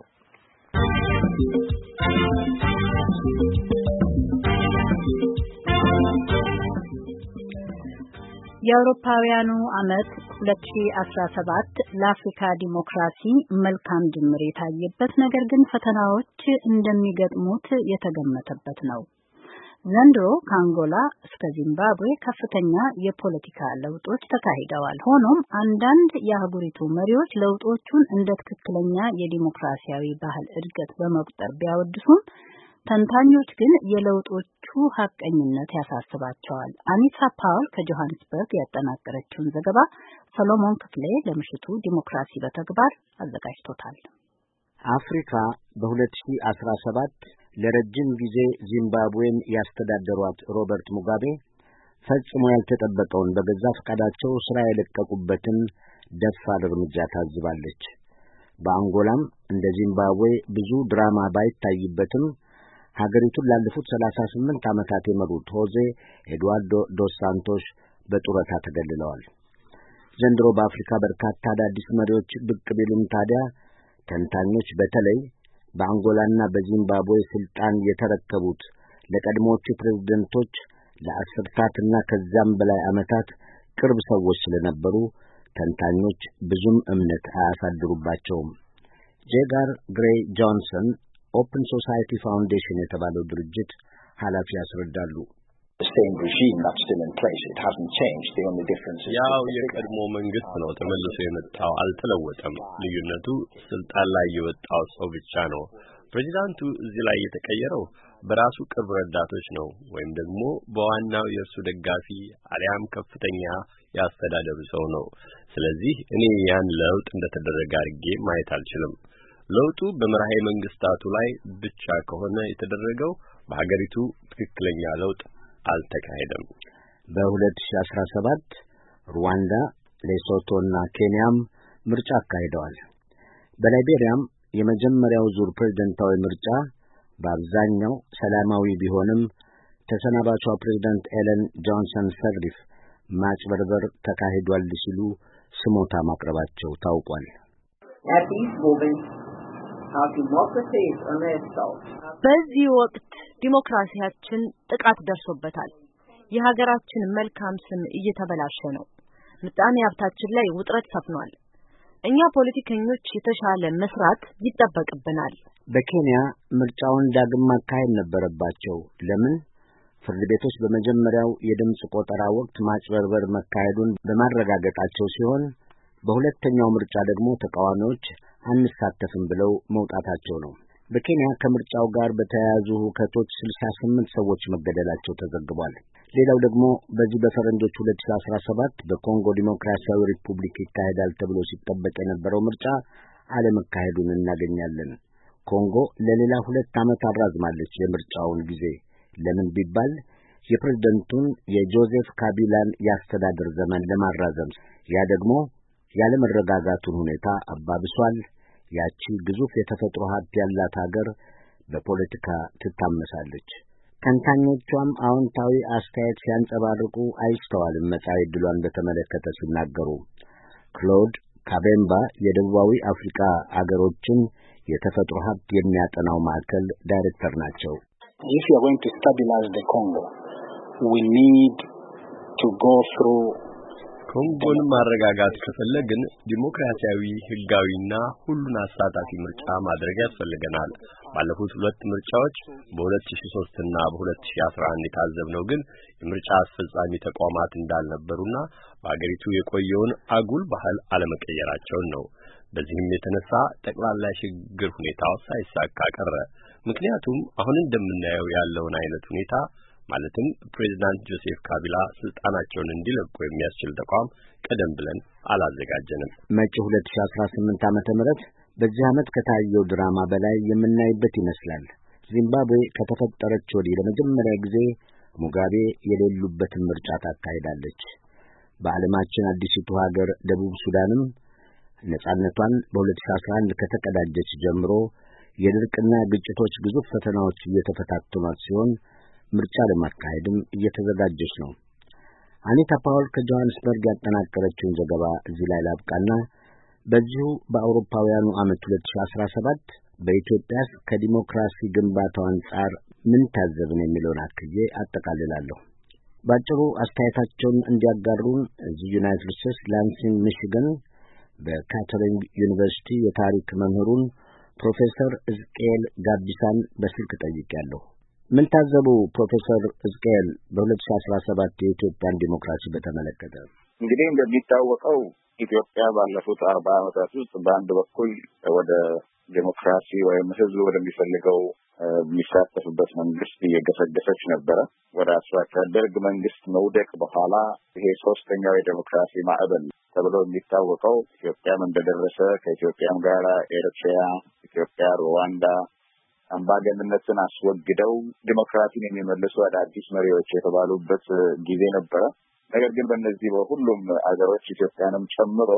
የአውሮፓውያኑ ዓመት 2017 ለአፍሪካ ዲሞክራሲ መልካም ጅምር የታየበት ነገር ግን ፈተናዎች እንደሚገጥሙት የተገመተበት ነው። ዘንድሮ ከአንጎላ እስከ ዚምባብዌ ከፍተኛ የፖለቲካ ለውጦች ተካሂደዋል። ሆኖም አንዳንድ የአህጉሪቱ መሪዎች ለውጦቹን እንደ ትክክለኛ የዲሞክራሲያዊ ባህል እድገት በመቁጠር ቢያወድሱም ተንታኞች ግን የለውጦቹ ሐቀኝነት ያሳስባቸዋል። አኒታ ፓውል ከጆሃንስበርግ ያጠናቀረችውን ዘገባ ሰሎሞን ክፍሌ ለምሽቱ ዲሞክራሲ በተግባር አዘጋጅቶታል። አፍሪካ በ2017 ለረጅም ጊዜ ዚምባብዌን ያስተዳደሯት ሮበርት ሙጋቤ ፈጽሞ ያልተጠበቀውን በገዛ ፈቃዳቸው ስራ የለቀቁበትን ደፋር እርምጃ ታዝባለች። በአንጎላም እንደ ዚምባብዌ ብዙ ድራማ ባይታይበትም ሀገሪቱን ላለፉት 38 ዓመታት የመሩት ሆዜ ኤድዋርዶ ዶስ ሳንቶስ በጡረታ ተገልለዋል። ዘንድሮ በአፍሪካ በርካታ አዳዲስ መሪዎች ብቅ ቢሉም ታዲያ ተንታኞች በተለይ በአንጎላና በዚምባብዌ ስልጣን የተረከቡት ለቀድሞዎቹ ፕሬዝደንቶች ለአስርታትና ከዛም በላይ ዓመታት ቅርብ ሰዎች ስለነበሩ ተንታኞች ብዙም እምነት አያሳድሩባቸውም። ጄጋር ግሬይ ጆንሰን ኦፕን ሶሳይቲ ፋውንዴሽን የተባለው ድርጅት ኃላፊ ያስረዳሉ። ያው የቀድሞ መንግስት ነው ተመልሶ የመጣው፣ አልተለወጠም። ልዩነቱ ስልጣን ላይ የወጣው ሰው ብቻ ነው። ፕሬዚዳንቱ እዚህ ላይ የተቀየረው በራሱ ቅርብ ረዳቶች ነው ወይም ደግሞ በዋናው የእርሱ ደጋፊ አሊያም ከፍተኛ ያስተዳደሩ ሰው ነው። ስለዚህ እኔ ያን ለውጥ እንደተደረገ አድርጌ ማየት አልችልም። ለውጡ በመራሄ መንግስታቱ ላይ ብቻ ከሆነ የተደረገው በሀገሪቱ ትክክለኛ ለውጥ አልተካሄደም። በ2017 ሩዋንዳ፣ ሌሶቶና ኬንያም ምርጫ አካሂደዋል። በላይቤሪያም የመጀመሪያው ዙር ፕሬዝደንታዊ ምርጫ በአብዛኛው ሰላማዊ ቢሆንም ተሰናባቿ ፕሬዝደንት ኤለን ጆንሰን ሰርሊፍ ማጭበርበር ተካሂዷል ሲሉ ስሞታ ማቅረባቸው ታውቋል። በዚህ ወቅት ዲሞክራሲያችን ጥቃት ደርሶበታል። የሀገራችን መልካም ስም እየተበላሸ ነው። ምጣኔ ሀብታችን ላይ ውጥረት ሰፍኗል። እኛ ፖለቲከኞች የተሻለ መስራት ይጠበቅብናል። በኬንያ ምርጫውን ዳግም ማካሄድ ነበረባቸው። ለምን? ፍርድ ቤቶች በመጀመሪያው የድምጽ ቆጠራ ወቅት ማጭበርበር መካሄዱን በማረጋገጣቸው ሲሆን በሁለተኛው ምርጫ ደግሞ ተቃዋሚዎች አንሳተፍም ብለው መውጣታቸው ነው። በኬንያ ከምርጫው ጋር በተያያዙ ሁከቶች 68 ሰዎች መገደላቸው ተዘግቧል። ሌላው ደግሞ በዚህ በፈረንጆች 2017 በኮንጎ ዲሞክራሲያዊ ሪፑብሊክ ይካሄዳል ተብሎ ሲጠበቅ የነበረው ምርጫ አለመካሄዱን እናገኛለን። ኮንጎ ለሌላ 2 ዓመት አራዝማለች የምርጫውን ጊዜ። ለምን ቢባል የፕሬዝዳንቱን የጆዜፍ ካቢላን ያስተዳደር ዘመን ለማራዘም። ያ ደግሞ ያለመረጋጋቱን ሁኔታ አባብሷል። ያቺ ግዙፍ የተፈጥሮ ሀብት ያላት ሀገር በፖለቲካ ትታመሳለች። ተንታኞቿም አዎንታዊ አስተያየት ሲያንጸባርቁ አይስተዋልም። መጻኢ ዕድሏን በተመለከተ ሲናገሩ ክሎድ ካቤምባ የደቡባዊ አፍሪካ አገሮችን የተፈጥሮ ሀብት የሚያጠናው ማዕከል ዳይሬክተር ናቸው። If you are going to stabilize the Congo, we need to go through ኮንጎን ማረጋጋት ከፈለግን ዲሞክራሲያዊ ህጋዊና ሁሉን አሳታፊ ምርጫ ማድረግ ያስፈልገናል። ባለፉት 2 ምርጫዎች በ2003 እና በ2011 የታዘብነው ግን የምርጫ አስፈጻሚ ተቋማት እንዳልነበሩና በአገሪቱ የቆየውን አጉል ባህል አለመቀየራቸውን ነው። በዚህም የተነሳ ጠቅላላ ሽግግር ሁኔታው ሳይሳካ ቀረ። ምክንያቱም አሁን እንደምናየው ያለውን አይነት ሁኔታ ማለትም ፕሬዝዳንት ጆሴፍ ካቢላ ስልጣናቸውን እንዲለቁ የሚያስችል ተቋም ቀደም ብለን አላዘጋጀንም። መጪው 2018 ዓመተ ምህረት በዚህ ዓመት ከታየው ድራማ በላይ የምናይበት ይመስላል። ዚምባብዌ ከተፈጠረች ወዲህ ለመጀመሪያ ጊዜ ሙጋቤ የሌሉበትን ምርጫ ታካሂዳለች። በዓለማችን አዲሲቱ ሀገር ደቡብ ሱዳንም ነጻነቷን በ2011 ከተቀዳጀች ጀምሮ የድርቅና ግጭቶች ግዙፍ ፈተናዎች እየተፈታተኗት ሲሆን ምርጫ ለማካሄድም እየተዘጋጀች ነው። አኒታ ፓውል ከጆሃንስበርግ ያጠናቀረችውን ዘገባ እዚህ ላይ ላብቃና በዚሁ በአውሮፓውያኑ ዓመት 2017 በኢትዮጵያ ከዲሞክራሲ ግንባታው አንጻር ምን ታዘብን የሚለውን አክዬ አጠቃልላለሁ። ባጭሩ አስተያየታቸውን እንዲያጋሩን እዚህ ዩናይትድ ስቴትስ ላንሲንግ ሚሽገን በካቶሊክ ዩኒቨርሲቲ የታሪክ መምህሩን ፕሮፌሰር እዝቅኤል ጋቢሳን በስልክ ጠይቄያለሁ። ምን ታዘቡ ፕሮፌሰር እዝቅኤል በ2017 የኢትዮጵያን ዲሞክራሲ በተመለከተ? እንግዲህ እንደሚታወቀው ኢትዮጵያ ባለፉት 40 ዓመታት ውስጥ በአንድ በኩል ወደ ዲሞክራሲ ወይም ህዝብ ወደሚፈልገው የሚሳተፍበት መንግስት እየገሰገሰች ነበረ። ወደ ደርግ መንግስት መውደቅ በኋላ ይሄ ሶስተኛው የዲሞክራሲ ማዕበል ተብሎ የሚታወቀው ኢትዮጵያም እንደደረሰ ከኢትዮጵያም ጋር ኤርትራ፣ ኢትዮጵያ፣ ሩዋንዳ አምባገነንነትን አስወግደው ዲሞክራሲን የሚመልሱ አዳዲስ መሪዎች የተባሉበት ጊዜ ነበረ። ነገር ግን በእነዚህ በሁሉም አገሮች ኢትዮጵያንም ጨምሮ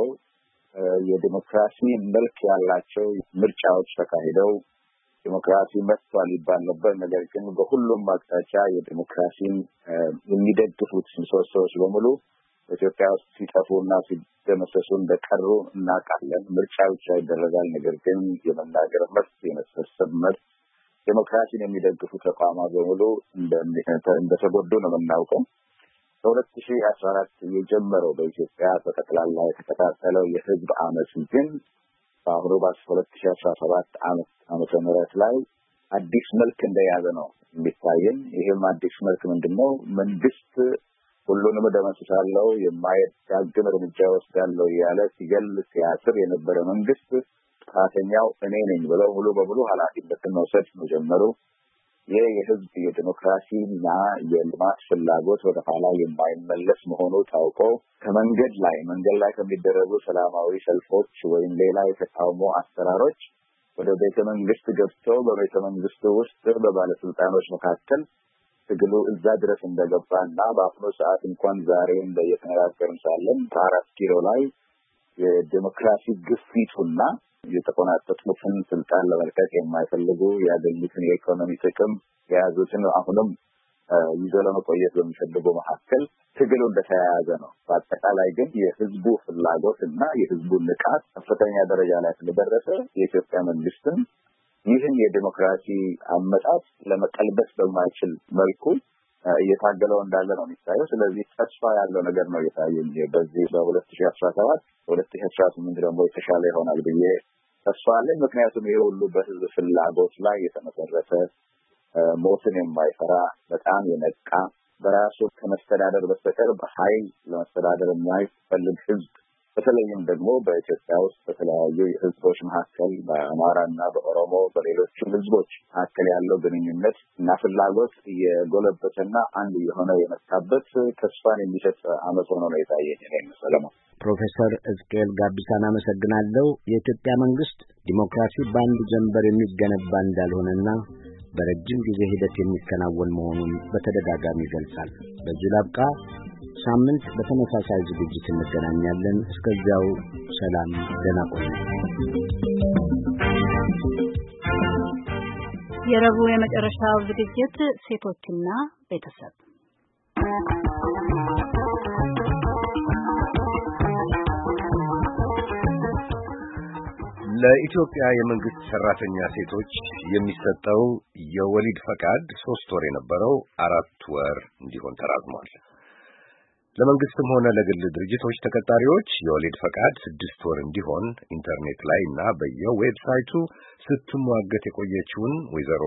የዲሞክራሲ መልክ ያላቸው ምርጫዎች ተካሂደው ዲሞክራሲ መጥቷል ይባል ነበር። ነገር ግን በሁሉም አቅጣጫ የዲሞክራሲን የሚደግፉት ምሰሶዎች በሙሉ በኢትዮጵያ ውስጥ ሲጠፉና ሲደመሰሱ እንደቀሩ እናውቃለን። ምርጫ ብቻ ይደረጋል፣ ነገር ግን የመናገር መብት፣ የመሰብሰብ መብት፣ ዲሞክራሲን የሚደግፉ ተቋማት በሙሉ እንደተጎዱ ነው የምናውቀው። በ2014 የጀመረው በኢትዮጵያ በጠቅላላ የተከታተለው የህዝብ አመጽ ግን በአሁኑ በ2017 ዓመተ ምህረት ላይ አዲስ መልክ እንደያዘ ነው የሚታየን። ይሄም አዲስ መልክ ምንድነው? መንግስት ሁሉንም ደመስሳለሁ፣ የማይዳግም እርምጃ ወስዳለሁ እያለ ሲገል ሲያስር የነበረ መንግስት ጥፋተኛው እኔ ነኝ ብለው ሙሉ በሙሉ ኃላፊነትን መውሰድ ነው ጀመሩ። ይህ የህዝብ የዲሞክራሲና የልማት ፍላጎት ወደ ኋላ የማይመለስ መሆኑ ታውቆ መንገድ ላይ ከሚደረጉ ሰላማዊ ሰልፎች ወይም ሌላ የተቃውሞ አሰራሮች ወደ ቤተ መንግስት ገብተው በቤተ መንግስት ውስጥ በባለስልጣኖች መካከል ትግሉ እዛ ድረስ እንደገባና በአሁኑ ሰዓት እንኳን ዛሬ እንደየተነጋገርን ሳለን በ4 ኪሎ ላይ የዲሞክራሲ ግፊቱና የተቆናጠጡትን ስልጣን ለመልቀቅ የማይፈልጉ ያገኙትን የኢኮኖሚ ጥቅም የያዙትን አሁንም ይዘው ለመቆየት በሚፈልጉ መካከል ትግሉ እንደተያያዘ ነው። በአጠቃላይ ግን የህዝቡ ፍላጎት እና የህዝቡ ንቃት ከፍተኛ ደረጃ ላይ ስለደረሰ የኢትዮጵያ መንግስትም ይህን የዲሞክራሲ አመጣጥ ለመቀልበስ በማይችል መልኩ እየታገለው እንዳለ ነው የሚታየው። ስለዚህ ተስፋ ያለው ነገር ነው የታየኝ በዚህ በ2017 2018 ደግሞ የተሻለ ይሆናል ብዬ ተስፋ አለኝ። ምክንያቱም ይሄ ሁሉ በህዝብ ፍላጎት ላይ የተመሰረተ ሞትን የማይፈራ በጣም የነቃ በራሱ ከመስተዳደር በስተቀር በኃይል ለመስተዳደር የማይፈልግ ህዝብ በተለይም ደግሞ በኢትዮጵያ ውስጥ በተለያዩ የህዝቦች መካከል በአማራና በኦሮሞ በሌሎችም ህዝቦች መካከል ያለው ግንኙነት እና ፍላጎት እየጎለበተና አንድ የሆነ የመጣበት ተስፋን የሚሰጥ ዓመት ሆኖ ነው የታየኝ። ሰለሞን ፕሮፌሰር እዝቅኤል ጋቢሳን አመሰግናለሁ። የኢትዮጵያ መንግስት ዲሞክራሲ በአንድ ጀንበር የሚገነባ እንዳልሆነና በረጅም ጊዜ ሂደት የሚከናወን መሆኑን በተደጋጋሚ ይገልጻል። በዚህ ላብቃ። ሳምንት በተመሳሳይ ዝግጅት እንገናኛለን። እስከዚያው ሰላም፣ ደህና ቆዩ። የረቡዕ የመጨረሻው ዝግጅት ሴቶችና ቤተሰብ ለኢትዮጵያ የመንግስት ሰራተኛ ሴቶች የሚሰጠው የወሊድ ፈቃድ 3 ወር የነበረው 4 ወር እንዲሆን ተራዝሟል። ለመንግስትም ሆነ ለግል ድርጅቶች ተቀጣሪዎች የወሊድ ፈቃድ 6 ወር እንዲሆን ኢንተርኔት ላይ እና በየዌብሳይቱ ስትሟገት የቆየችውን ወይዘሮ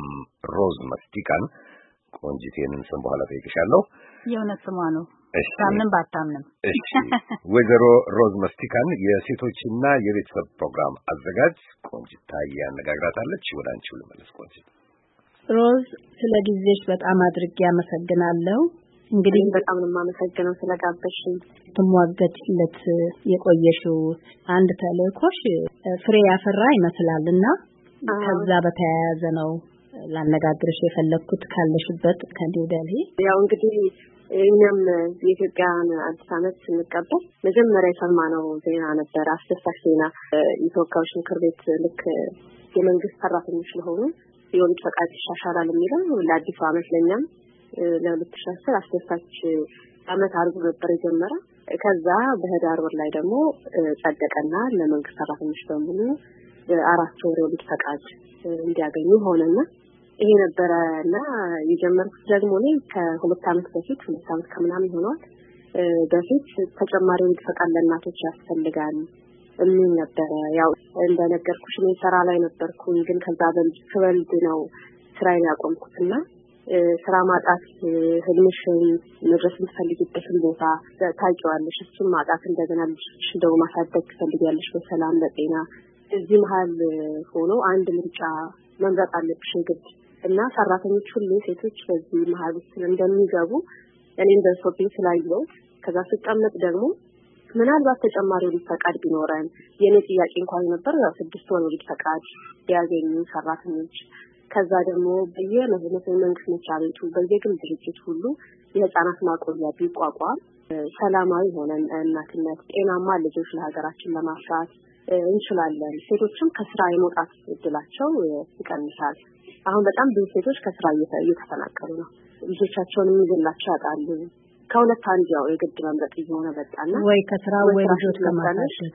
ሮዝ መስቲካን ቆንጂቴንን ስም በኋላ ጠይቅሻለሁ። የእውነት ስሟ ነው። ታምንም ባታምንም። እሺ፣ ወይዘሮ ሮዝ መስቲካን የሴቶችና የቤተሰብ ፕሮግራም አዘጋጅ ቆንጂት ያነጋግራታለች። ወደ አንቺው ልመለስ። ቆንጂት ሮዝ፣ ስለ ጊዜሽ በጣም አድርጌ አመሰግናለሁ። እንግዲህ በጣም ነው የማመሰግነው ስለጋበዝሽኝ። ትሟገችለት የቆየሽው አንድ ተልእኮሽ ፍሬ ያፈራ ይመስላልና ከዛ በተያያዘ ነው ላነጋግርሽ የፈለኩት ካለሽበት ከኒው ዴልሂ። ያው እንግዲህ እኛም የኢትዮጵያን አዲስ ዓመት ስንቀበል መጀመሪያ የሰማነው ዜና ነበር፣ አስደሳች ዜና። የተወካዮች ምክር ቤት ልክ የመንግስት ሰራተኞች ለሆኑ የወሊድ ፈቃድ ይሻሻላል የሚለው ለአዲሱ ዓመት ለኛም ለ2010 አስደሳች ዓመት አድርጎ ነበር የጀመረ። ከዛ በህዳር ወር ላይ ደግሞ ጸደቀና ለመንግስት ሰራተኞች በሙሉ 4 ወር የወሊድ ፈቃድ እንዲያገኙ ሆነና ይሄ ነበረና የጀመርኩት ደግሞ እኔ ከ2 ዓመት በፊት 2 ዓመት ከምናምን ሆኗል በፊት ተጨማሪ ወሊድ ፈቃድ ለእናቶች ያስፈልጋል እምን ነበረ። ያው እንደነገርኩሽ እኔ ስራ ላይ ነበርኩኝ፣ ግን ከዛ በልጅ ነው ስራዬን ያቆምኩትና ስራ ማጣት ህልምሽን መድረስ የምትፈልጊበትን ቦታ ታውቂዋለሽ፣ እሱን ማጣት እንደገና ልጅሽን ደግሞ ማሳደግ ትፈልጊያለሽ በሰላም በጤና። እዚህ መሀል ሆኖ አንድ ምርጫ መምረጥ አለብሽ ግድ እና ሰራተኞች ሁሉ ሴቶች በዚህ መሀል ውስጥ እንደሚገቡ እኔም ደርሶብኝ ስላየው ከዛ ስቀመጥ ደግሞ ምናልባት ተጨማሪ ወሊድ ፈቃድ ቢኖረን የኔ ጥያቄ እንኳን ነበር 6 ወር ወሊድ ፈቃድ ያገኙ ሰራተኞች ከዛ ደግሞ በየመንግስት መስሪያ ቤቱ በየግል ድርጅት ሁሉ የህፃናት ማቆያ ቢቋቋም ሰላማዊ ሆነን እናትነት ጤናማ ልጆች ለሀገራችን ለማፍራት እንችላለን። ሴቶችም ከስራ የመውጣት እድላቸው ይቀንሳል። አሁን በጣም ብዙ ሴቶች ከስራ እየተፈናቀሉ ነው። ልጆቻቸውን የሚገላቸው ያጣሉ። ከሁለት አንድ ያው የግድ መምረጥ እየሆነ መጣና ወይ ከስራ ወይ ልጆች ከማሳደግ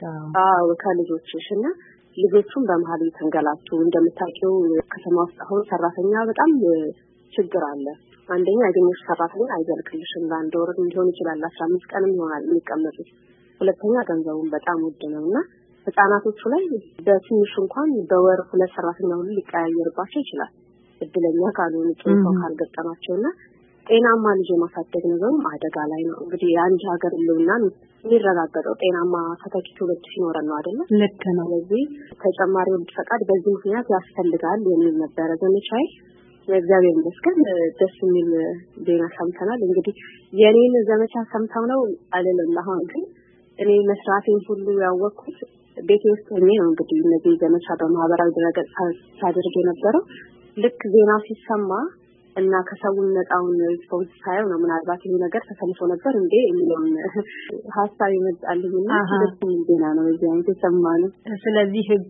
ከልጆችሽና ልጆቹም በመሀል ተንገላቱ። እንደምታውቂው ከተማ ውስጥ አሁን ሰራተኛ በጣም ችግር አለ። አንደኛ ያገኘሽ ሰራተኛ አይዘልቅልሽም። ለአንድ ወር ሊሆን ይችላል 15 ቀንም ይሆናል የሚቀመጡት። ሁለተኛ ገንዘቡም በጣም ውድ ነውና ህፃናቶቹ ላይ በትንሹ እንኳን በወር 2 ሰራተኛ ሁሉ ሊቀያየርባቸው ይችላል እድለኛ ካልሆኑ ጥሩ ካልገጠማቸውና ጤናማ ልጅ ማሳደግ ነገሩም አደጋ ላይ ነው። እንግዲህ አንድ ሀገር ልውና የሚረጋገጠው ጤናማ ተተኪ ትውልድ ሲኖረን ነው አይደል? ልክ ነው። ስለዚህ ተጨማሪ ወሊድ ፈቃድ በዚህ ምክንያት ያስፈልጋል የሚል ነበረ ዘመቻዬ። እግዚአብሔር ይመስገን ደስ የሚል ዜና ሰምተናል። እንግዲህ የኔን ዘመቻ ሰምተው ነው አይደለም። አሁን ግን እኔ መስራቴን ሁሉ ያወቅኩት ቤቴ ውስጥ ሆኜ ነው። እንግዲህ እነዚህ ዘመቻ በማህበራዊ ድረገጽ ሳደርግ የነበረው ልክ ዜናው ሲሰማ እና ከሰው ነጣውን ሪስፖንስ ሳይሆን ነው ምናልባት ይሄ ነገር ተሰልፎ ነበር እንዴ የሚለውን ሀሳብ ይመጣልኝና ዜና ነው እዚህ አይነት የተሰማነው። ስለዚህ ህጉ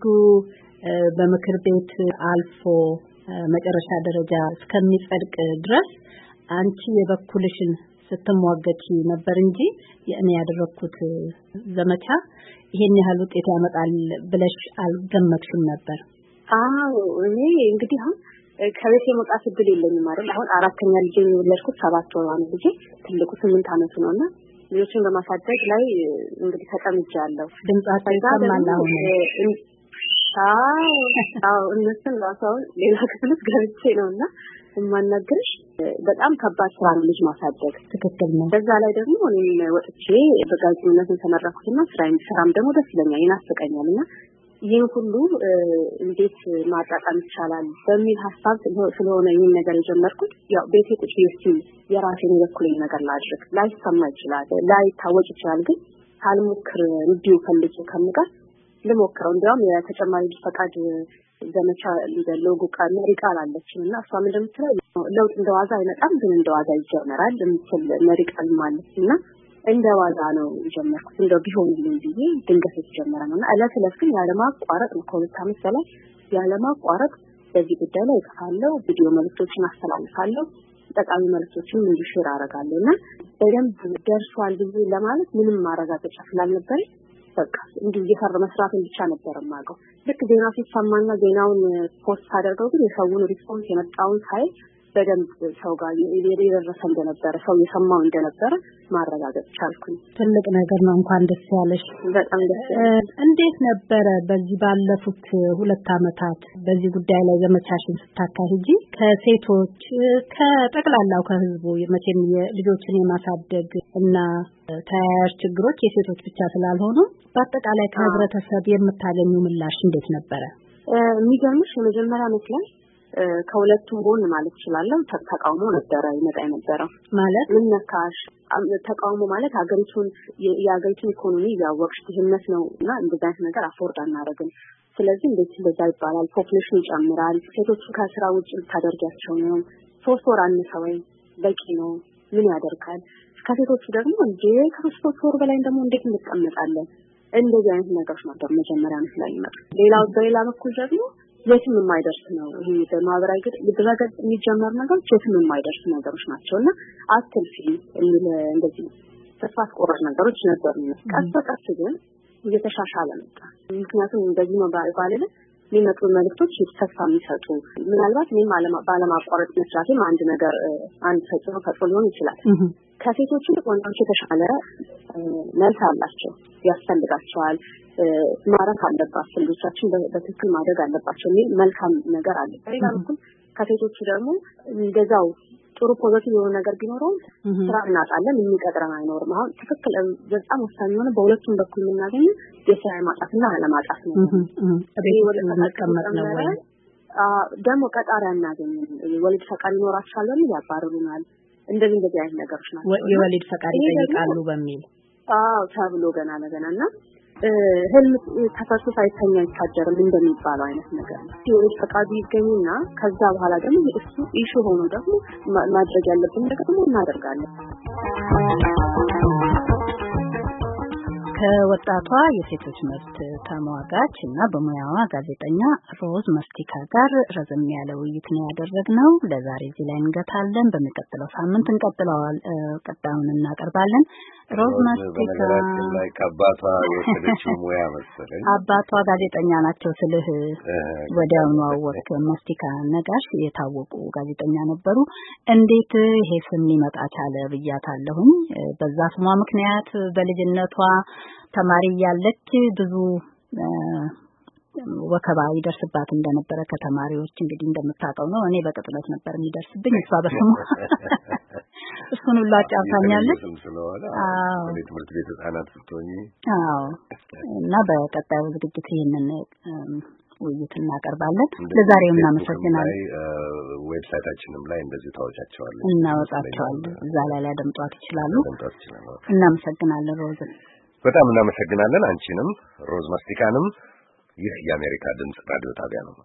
በምክር ቤት አልፎ መጨረሻ ደረጃ እስከሚጸድቅ ድረስ አንቺ የበኩልሽን ስትሟገቺ ነበር እንጂ የእኔ ያደረኩት ዘመቻ ይሄን ያህል ውጤት ያመጣል ብለሽ አልገመትሽም ነበር? አዎ እኔ እንግዲህ አሁን ከቤት የመውጣት እድል የለኝም አይደል? አሁን አራተኛ ልጅ የወለድኩት 7 ወር ነው። ልጅ ትልቁ 8 ዓመቱ ነውና ልጆችን በማሳደግ ላይ እንግዲህ ተቀምጫለሁ። ድምጻቸው ይሰማል አሁን። እነሱን ራሳውን ሌላ ክፍል ገብቼ ነውና የማናገርሽ በጣም ከባድ ስራ ነው ልጅ ማሳደግ። ትክክል ነው። በዛ ላይ ደግሞ እኔ ወጥቼ በጋዜጠኝነት ተመረኩትና ስራም ደግሞ ደስ ይለኛል ይናፍቀኛልና ይሄን ሁሉ እንዴት ማጣጣም ይቻላል በሚል ሐሳብ ስለሆነ ይሄን ነገር የጀመርኩት ያው ቤቴ ቁጭ ብዬ የራሴን የበኩሌን ነገር ላድርግ ላይሰማ ይችላል ላይታወቅ ይችላል ግን ሳልሞክር እንዲሁ ፈልጬ ከምቀር ልሞክረው እንዲያውም የተጨማሪ ፈቃድ ዘመቻ ሎጎ መሪ ቃል አለችና እሷ ምን እንደምትለው ለውጥ እንደዋዛ አይመጣም ግን እንደዋዛ ይጀምራል የምትል መሪ ቃል ማለትና እንደዋዛ ነው የጀመርኩት እንደው ቢሆንልኝ ብዬ ድንገት የተጀመረ ነውና እለት ግን ያለማቋረጥ ከሁለት ዓመት በላይ ያለማቋረጥ በዚህ ጉዳይ ላይ እጽፋለሁ ቪዲዮ መልእክቶችን አስተላልፋለሁ ጠቃሚ መልእክቶችን እንዲሽር አደርጋለሁና በደንብ ደርሷል ብዬ ለማለት ምንም ማረጋገጫ ስላልነበረ በቃ እንዲህ እየሰራ መስራትን ብቻ ነበር የማውቀው ልክ ዜና ሲሰማና ዜናውን ፖስት አደረገው ግን የሰውን ሪስፖንስ የመጣውን ሳይ በደንብ ሰው ጋር የደረሰ እንደነበረ ሰው የሰማው እንደነበረ ማረጋገጥ ቻልኩኝ። ትልቅ ነገር ነው። እንኳን ደስ ያለሽ። በጣም ደስ እንዴት ነበረ በዚህ ባለፉት 2 ዓመታት በዚህ ጉዳይ ላይ ዘመቻሽን ስታካሂጂ ከሴቶች ከጠቅላላው ከህዝቡ መቼም የልጆችን የማሳደግ እና ተያያዥ ችግሮች የሴቶች ብቻ ስላልሆኑ በአጠቃላይ ከህብረተሰብ የምታገኙ ምላሽ እንዴት ነበረ? የሚገርምሽ የመጀመሪያ ዓመት ላይ ከሁለቱም ጎን ማለት ይችላል ተቃውሞ ነበረ ይመጣ የነበረው ማለት ምን ነካሽ ተቃውሞ ማለት ሀገሪቱን የሀገሪቱን ኢኮኖሚ ያወቅሽ ድህነት ነውና እንደዚህ አይነት ነገር አፎርድ አናደርግም ስለዚህ እንደዛ ይባላል ፖፑሌሽን ይጨምራል ሴቶቹ ከስራ ውጭ ታደርጋቸው ነው 3 ወር አንሰወይ በቂ ነው ምን ያደርጋል ከሴቶቹ ደግሞ ከ3 ወር በላይ ደግሞ እንዴት እንቀመጣለን እንደዚህ አይነት ነገሮች ነበር መጀመሪያ ላይ ይመጣ ሌላው በሌላ በኩል ደግሞ የትም የማይደርስ ነው ይሄ በማህበራዊ ድረገጽ የሚጀመር ነገሮች የትም የማይደርስ ነገሮች ናቸውና አትልፊ እንደዚህ ተስፋ አስቆራጭ ነገሮች ነበሩ ቀስ በቀስ ግን እየተሻሻለ መጣ ምክንያቱም እንደዚህ ነው ባለለ የሚመጡ መልእክቶች ተስፋ የሚሰጡ ምናልባት እኔም ባለማቋረጥ መስራቴም አንድ ነገር አንድ ተጽዕኖ ፈጥሮ ሊሆን ይችላል ከሴቶቹ ወንዶች የተሻለ መልስ አላቸው ያስፈልጋቸዋል ማራክ አለባቸው ልጆቻችን በትክክል ማደግ አለባቸው የሚል መልካም ነገር አለ በሌላ በኩል ከሴቶቹ ደግሞ እንደዛው ጥሩ ፖዚቲቭ የሆነ ነገር ቢኖረው ስራ እናጣለን የሚቀጥረን አይኖርም አሁን ትክክል በጣም ወሳኝ የሆነ በሁለቱም በኩል የምናገኘው የስራ ማጣትና አለማጣት ነው እቤት ወደ መቀመጥ ነው ወይ ደግሞ ቀጣሪ አናገኝም ወልድ ፈቃድ ይኖራቸዋል በሚል ያባርሩናል እንደዚህ አይነት ነገሮች ናቸው የወልድ ፈቃድ ይጠይቃሉ በሚል ተብሎ ገናና ህልም ተፈርቶ ሳይተኛ አይታጀርም እንደሚባለው አይነት ነገር ነው የወልድ ፈቃድ ይገኝና ከዛ በኋላ ደግሞ እሱ ኢሹ ሆኖ ደግሞ ማድረግ ያለብን ነገር ደግሞ እናደርጋለን ከወጣቷ የሴቶች መብት ተሟጋች እና በሙያዋ ጋዜጠኛ ሮዝ መስቲካ ጋር ረዘም ያለ ውይይት ነው ያደረግነው ለዛሬ እዚህ ላይ እንገታለን በሚቀጥለው ሳምንት እንቀጥለዋል ቀጣዩን እናቀርባለን ሮዝ መስቲካ ላይ ከአባቷ የወሰደችው ሙያ መሰለኝ አባቷ ጋዜጠኛ ናቸው ስልህ ወዲያውኑ አወቅ መስቲካ ነጋሽ የታወቁ ጋዜጠኛ ነበሩ እንዴት ይሄ ስም ሊመጣ ቻለ ብያታለሁኝ በዛ ስሟ ምክንያት በልጅነቷ ተማሪ ያለች ብዙ ወከባ ይደርስባት እንደነበረ ከተማሪዎች እንግዲህ እንደምታውቀው ነው እኔ በቅጥለት ነበር የሚደርስብኝ እሷ በስሙ እሱን ሁሉ አጫውታኛለች ትምህርት ቤት ህጻናት ስትሆኚ እና በቀጣዩ ዝግጅት ይሄንን ውይይት እናቀርባለን ለዛሬው እናመሰግናለን ዌብሳይታችንም ላይ እንደዚህ ታወጫቸዋለች እናወጣቸዋለን እዛ ላይ ያደምጧት ይችላሉ እናመሰግናለን ሮዝ በጣም እናመሰግናለን አንቺንም ሮዝ መስቲካንም ይህ የአሜሪካ ድምጽ ራዲዮ ጣቢያ ነው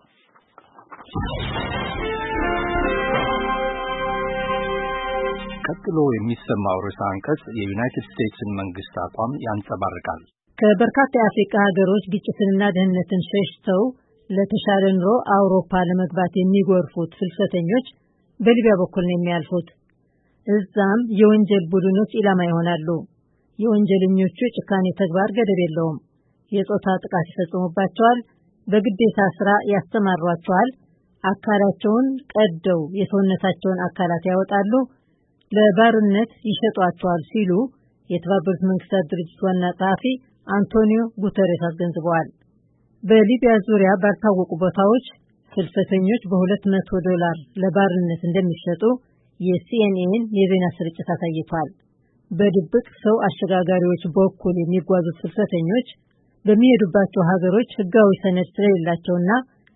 ቀጥሎ የሚሰማው ርዕሰ አንቀጽ የዩናይትድ ስቴትስን መንግስት አቋም ያንጸባርቃል ከበርካታ የአፍሪካ ሀገሮች ግጭትንና ደህንነትን ሸሽተው ለተሻለ ኑሮ አውሮፓ ለመግባት የሚጎርፉት ፍልሰተኞች በሊቢያ በኩል ነው የሚያልፉት እዛም የወንጀል ቡድኖች ኢላማ ይሆናሉ የወንጀለኞቹ ጭካኔ ተግባር ገደብ የለውም የጾታ ጥቃት ይፈጽሙባቸዋል በግዴታ ስራ ያስተማሯቸዋል አካላቸውን ቀደው የሰውነታቸውን አካላት ያወጣሉ፣ ለባርነት ይሸጧቸዋል ሲሉ የተባበሩት መንግስታት ድርጅት ዋና ጸሐፊ አንቶኒዮ ጉተሬስ አስገንዝበዋል። በሊቢያ ዙሪያ ባልታወቁ ቦታዎች ፍልሰተኞች $200 ለባርነት እንደሚሸጡ የሲኤንኤን የዜና ስርጭት አሳይቷል። በድብቅ ሰው አሸጋጋሪዎች በኩል የሚጓዙት ፍልሰተኞች በሚሄዱባቸው ሀገሮች ህጋዊ ሰነድ ስለሌላቸውና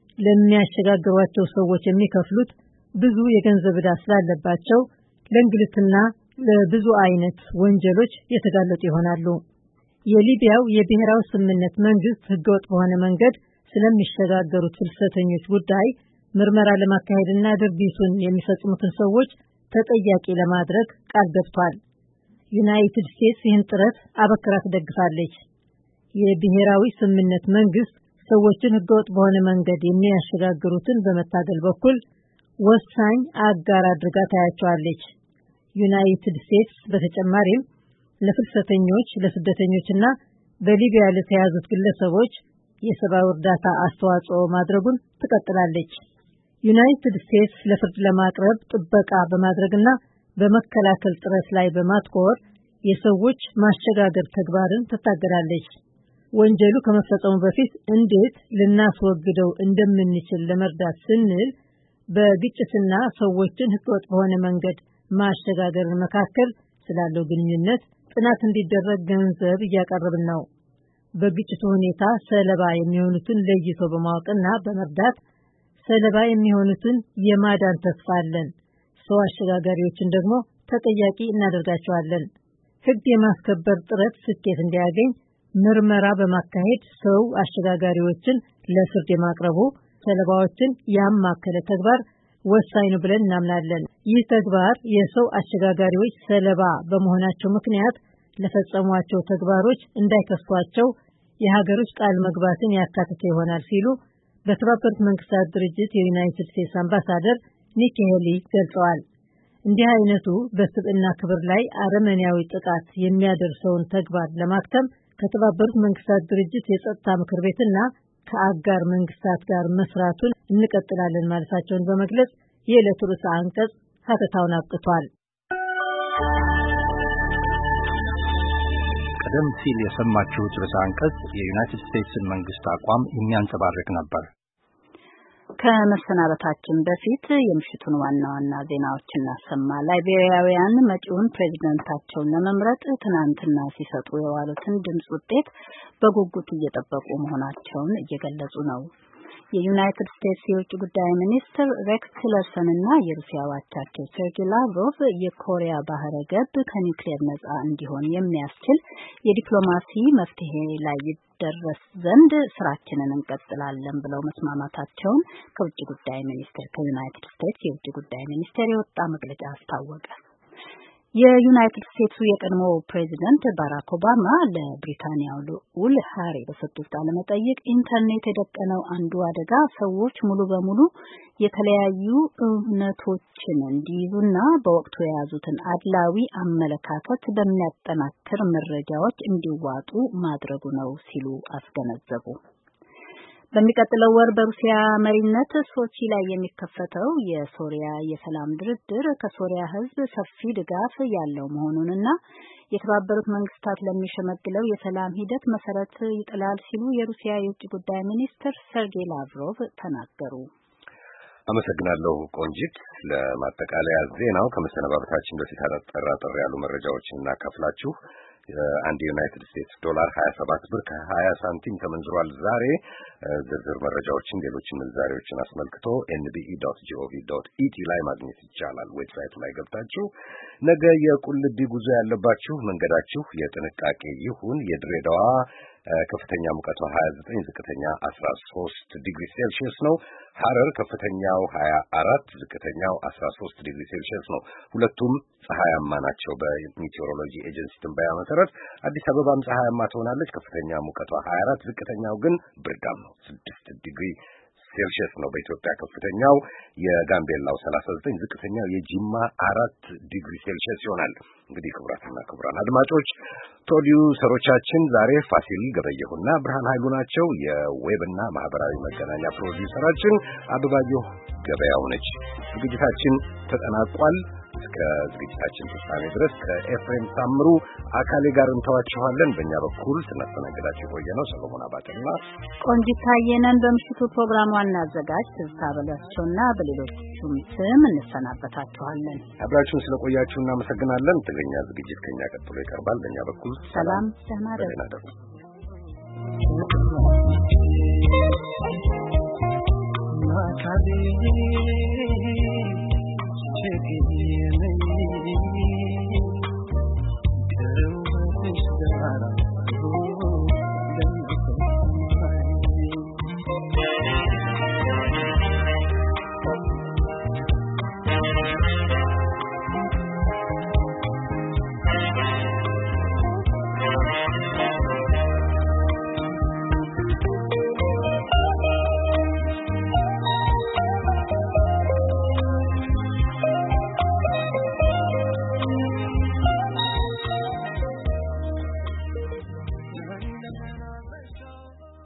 ለሚያሸጋግሯቸው ሰዎች የሚከፍሉት ብዙ የገንዘብ ዕዳ ስላለባቸው ለእንግልትና ለብዙ አይነት ወንጀሎች የተጋለጡ ይሆናሉ። የሊቢያው የብሔራዊ ስምምነት መንግስት ህገወጥ በሆነ መንገድ ስለሚሸጋገሩት ፍልሰተኞች ጉዳይ ምርመራ ለማካሄድና ድርጊቱን የሚፈጽሙትን ሰዎች ተጠያቂ ለማድረግ ቃል ገብቷል። ዩናይትድ ስቴትስ ይህን ጥረት አበክራ ትደግፋለች። የብሔራዊ ስምምነት መንግስት ሰዎችን ህገወጥ በሆነ መንገድ የሚያሸጋግሩትን በመታገል በኩል ወሳኝ አጋር አድርጋ ታያቸዋለች። ዩናይትድ ስቴትስ በተጨማሪም ለፍልሰተኞች፣ ለስደተኞችና በሊቢያ ለተያዙት ግለሰቦች የሰብአዊ እርዳታ አስተዋጽኦ ማድረጉን ትቀጥላለች። ዩናይትድ ስቴትስ ለፍርድ ለማቅረብ ጥበቃ በማድረግና በመከላከል ጥረት ላይ በማትኮር የሰዎች ማሸጋገር ተግባርን ትታገላለች። ወንጀሉ ከመፈጸሙ በፊት እንዴት ልናስወግደው እንደምንችል ለመርዳት ስንል በግጭትና ሰዎችን ህገወጥ በሆነ መንገድ ማሸጋገር መካከል ስላለው ግንኙነት ጥናት እንዲደረግ ገንዘብ እያቀረብን ነው። በግጭቱ ሁኔታ ሰለባ የሚሆኑትን ለይቶ በማወቅና በመርዳት ሰለባ የሚሆኑትን የማዳን ተስፋ አለን። ሰው አሸጋጋሪዎችን ደግሞ ተጠያቂ እናደርጋቸዋለን። ህግ የማስከበር ጥረት ስኬት እንዲያገኝ ምርመራ በማካሄድ ሰው አሸጋጋሪዎችን ለፍርድ የማቅረቡ ሰለባዎችን ያማከለ ተግባር ወሳኝ ነው ብለን እናምናለን። ይህ ተግባር የሰው አሸጋጋሪዎች ሰለባ በመሆናቸው ምክንያት ለፈጸሟቸው ተግባሮች እንዳይከሷቸው የሀገሮች ቃል መግባትን ያካተተ ይሆናል ሲሉ በተባበሩት መንግስታት ድርጅት የዩናይትድ ስቴትስ አምባሳደር ኒኪ ሄሊ ገልጸዋል። እንዲህ አይነቱ በስብዕና ክብር ላይ አረመኔያዊ ጥቃት የሚያደርሰውን ተግባር ለማክተም ከተባበሩት መንግስታት ድርጅት የጸጥታ ምክር ቤትና ከአጋር መንግስታት ጋር መስራቱን እንቀጥላለን ማለታቸውን በመግለጽ የዕለቱ ርዕሰ አንቀጽ ሀተታውን አብቅቷል። ቀደም ሲል የሰማችሁት ርዕሰ አንቀጽ የዩናይትድ ስቴትስን መንግስት አቋም የሚያንጸባርቅ ነበር። ከመሰናበታችን በፊት የምሽቱን ዋና ዋና ዜናዎች እናሰማ። ላይቤሪያውያን መጪውን ፕሬዝዳንታቸውን ለመምረጥ ትናንትና ሲሰጡ የዋሉትን ድምጽ ውጤት በጉጉት እየጠበቁ መሆናቸውን እየገለጹ ነው። የዩናይትድ ስቴትስ የውጭ ጉዳይ ሚኒስትር ሬክስ ቲለርሰን እና የሩሲያ አቻቸው ሰርጌይ ላቭሮቭ የኮሪያ ባህረ ገብ ከኒውክሌር ነጻ እንዲሆን የሚያስችል የዲፕሎማሲ መፍትሄ ላይ ይደረስ ዘንድ ስራችንን እንቀጥላለን ብለው መስማማታቸውን ከዩናይትድ ስቴትስ የውጭ ጉዳይ ሚኒስቴር የወጣ መግለጫ አስታወቀ። የዩናይትድ ስቴትሱ የቀድሞ ፕሬዚደንት ባራክ ኦባማ ለብሪታንያው ልዑል ሃሪ በሰጡት ቃለ መጠይቅ ኢንተርኔት የደቀነው አንዱ አደጋ ሰዎች ሙሉ በሙሉ የተለያዩ እውነቶችን እንዲይዙና በወቅቱ የያዙትን አድላዊ አመለካከት በሚያጠናክር መረጃዎች እንዲዋጡ ማድረጉ ነው ሲሉ አስገነዘቡ። በሚቀጥለው ወር በሩሲያ መሪነት ሶቺ ላይ የሚከፈተው የሶሪያ የሰላም ድርድር ከሶሪያ ሕዝብ ሰፊ ድጋፍ ያለው መሆኑንና የተባበሩት መንግስታት ለሚሸመግለው የሰላም ሂደት መሰረት ይጥላል ሲሉ የሩሲያ የውጭ ጉዳይ ሚኒስትር ሰርጌይ ላቭሮቭ ተናገሩ። አመሰግናለሁ ቆንጂት። ለማጠቃለያ ዜናው ከመሰነባበታችን በፊት አጠር ያሉ መረጃዎችን እናካፍላችሁ። አንድ የዩናይትድ ስቴትስ ዶላር 27 ብር ከ20 ሳንቲም ተመንዝሯል። ዛሬ ዝርዝር መረጃዎችን ሌሎችን ምንዛሬዎችን አስመልክቶ nbe.gov.et ላይ ማግኘት ይቻላል። ዌብሳይቱ ላይ ገብታችሁ ነገ የቁልቢ ጉዞ ያለባችሁ መንገዳችሁ የጥንቃቄ ይሁን። የድሬዳዋ ከፍተኛ ሙቀቷ 29 ዝቅተኛ 13 ዲግሪ ሴልሺየስ ነው። ሐረር ከፍተኛው 24 ዝቅተኛው 13 ዲግሪ ሴልሺየስ ነው። ሁለቱም ፀሐያማ ናቸው በሜቴዎሮሎጂ ኤጀንሲ ትንበያ መሰረት። አዲስ አበባም ፀሐያማ ትሆናለች። ከፍተኛ ሙቀቷ 24 ዝቅተኛው ግን ብርዳም ነው 6 ዲግሪ ሴልሺየስ ነው በኢትዮጵያ ከፍተኛው፣ የጋምቤላው 39፣ ዝቅተኛው የጂማ 4 ዲግሪ ሴልሺየስ ይሆናል። እንግዲህ ክቡራትና ክቡራን አድማጮች ፕሮዲውሰሮቻችን ዛሬ ፋሲል ገበየሁና ብርሃን ኃይሉ ናቸው። የዌብና ማህበራዊ መገናኛ ፕሮዲውሰራችን አበባየሁ ገበያው ነች። ዝግጅታችን ተጠናቋል። እስከ ዝግጅታችን ፍጻሜ ድረስ ከኤፍሬም ታምሩ አካሌ ጋር እንተዋችኋለን። በእኛ በኩል ስናስተናግዳችሁ የቆየነው ሰሎሞን አባተና ቆንጂት ታየነን። በምሽቱ ፕሮግራም ዋና አዘጋጅ ትዝታ በላቸውና በሌሎችም ስም እንሰናበታችኋለን። አብራችሁን ስለቆያችሁ እናመሰግናለን። ትግርኛ ዝግጅት ከኛ ቀጥሎ ይቀርባል። በእኛ በኩል ሰላም፣ ደህና ደሩ።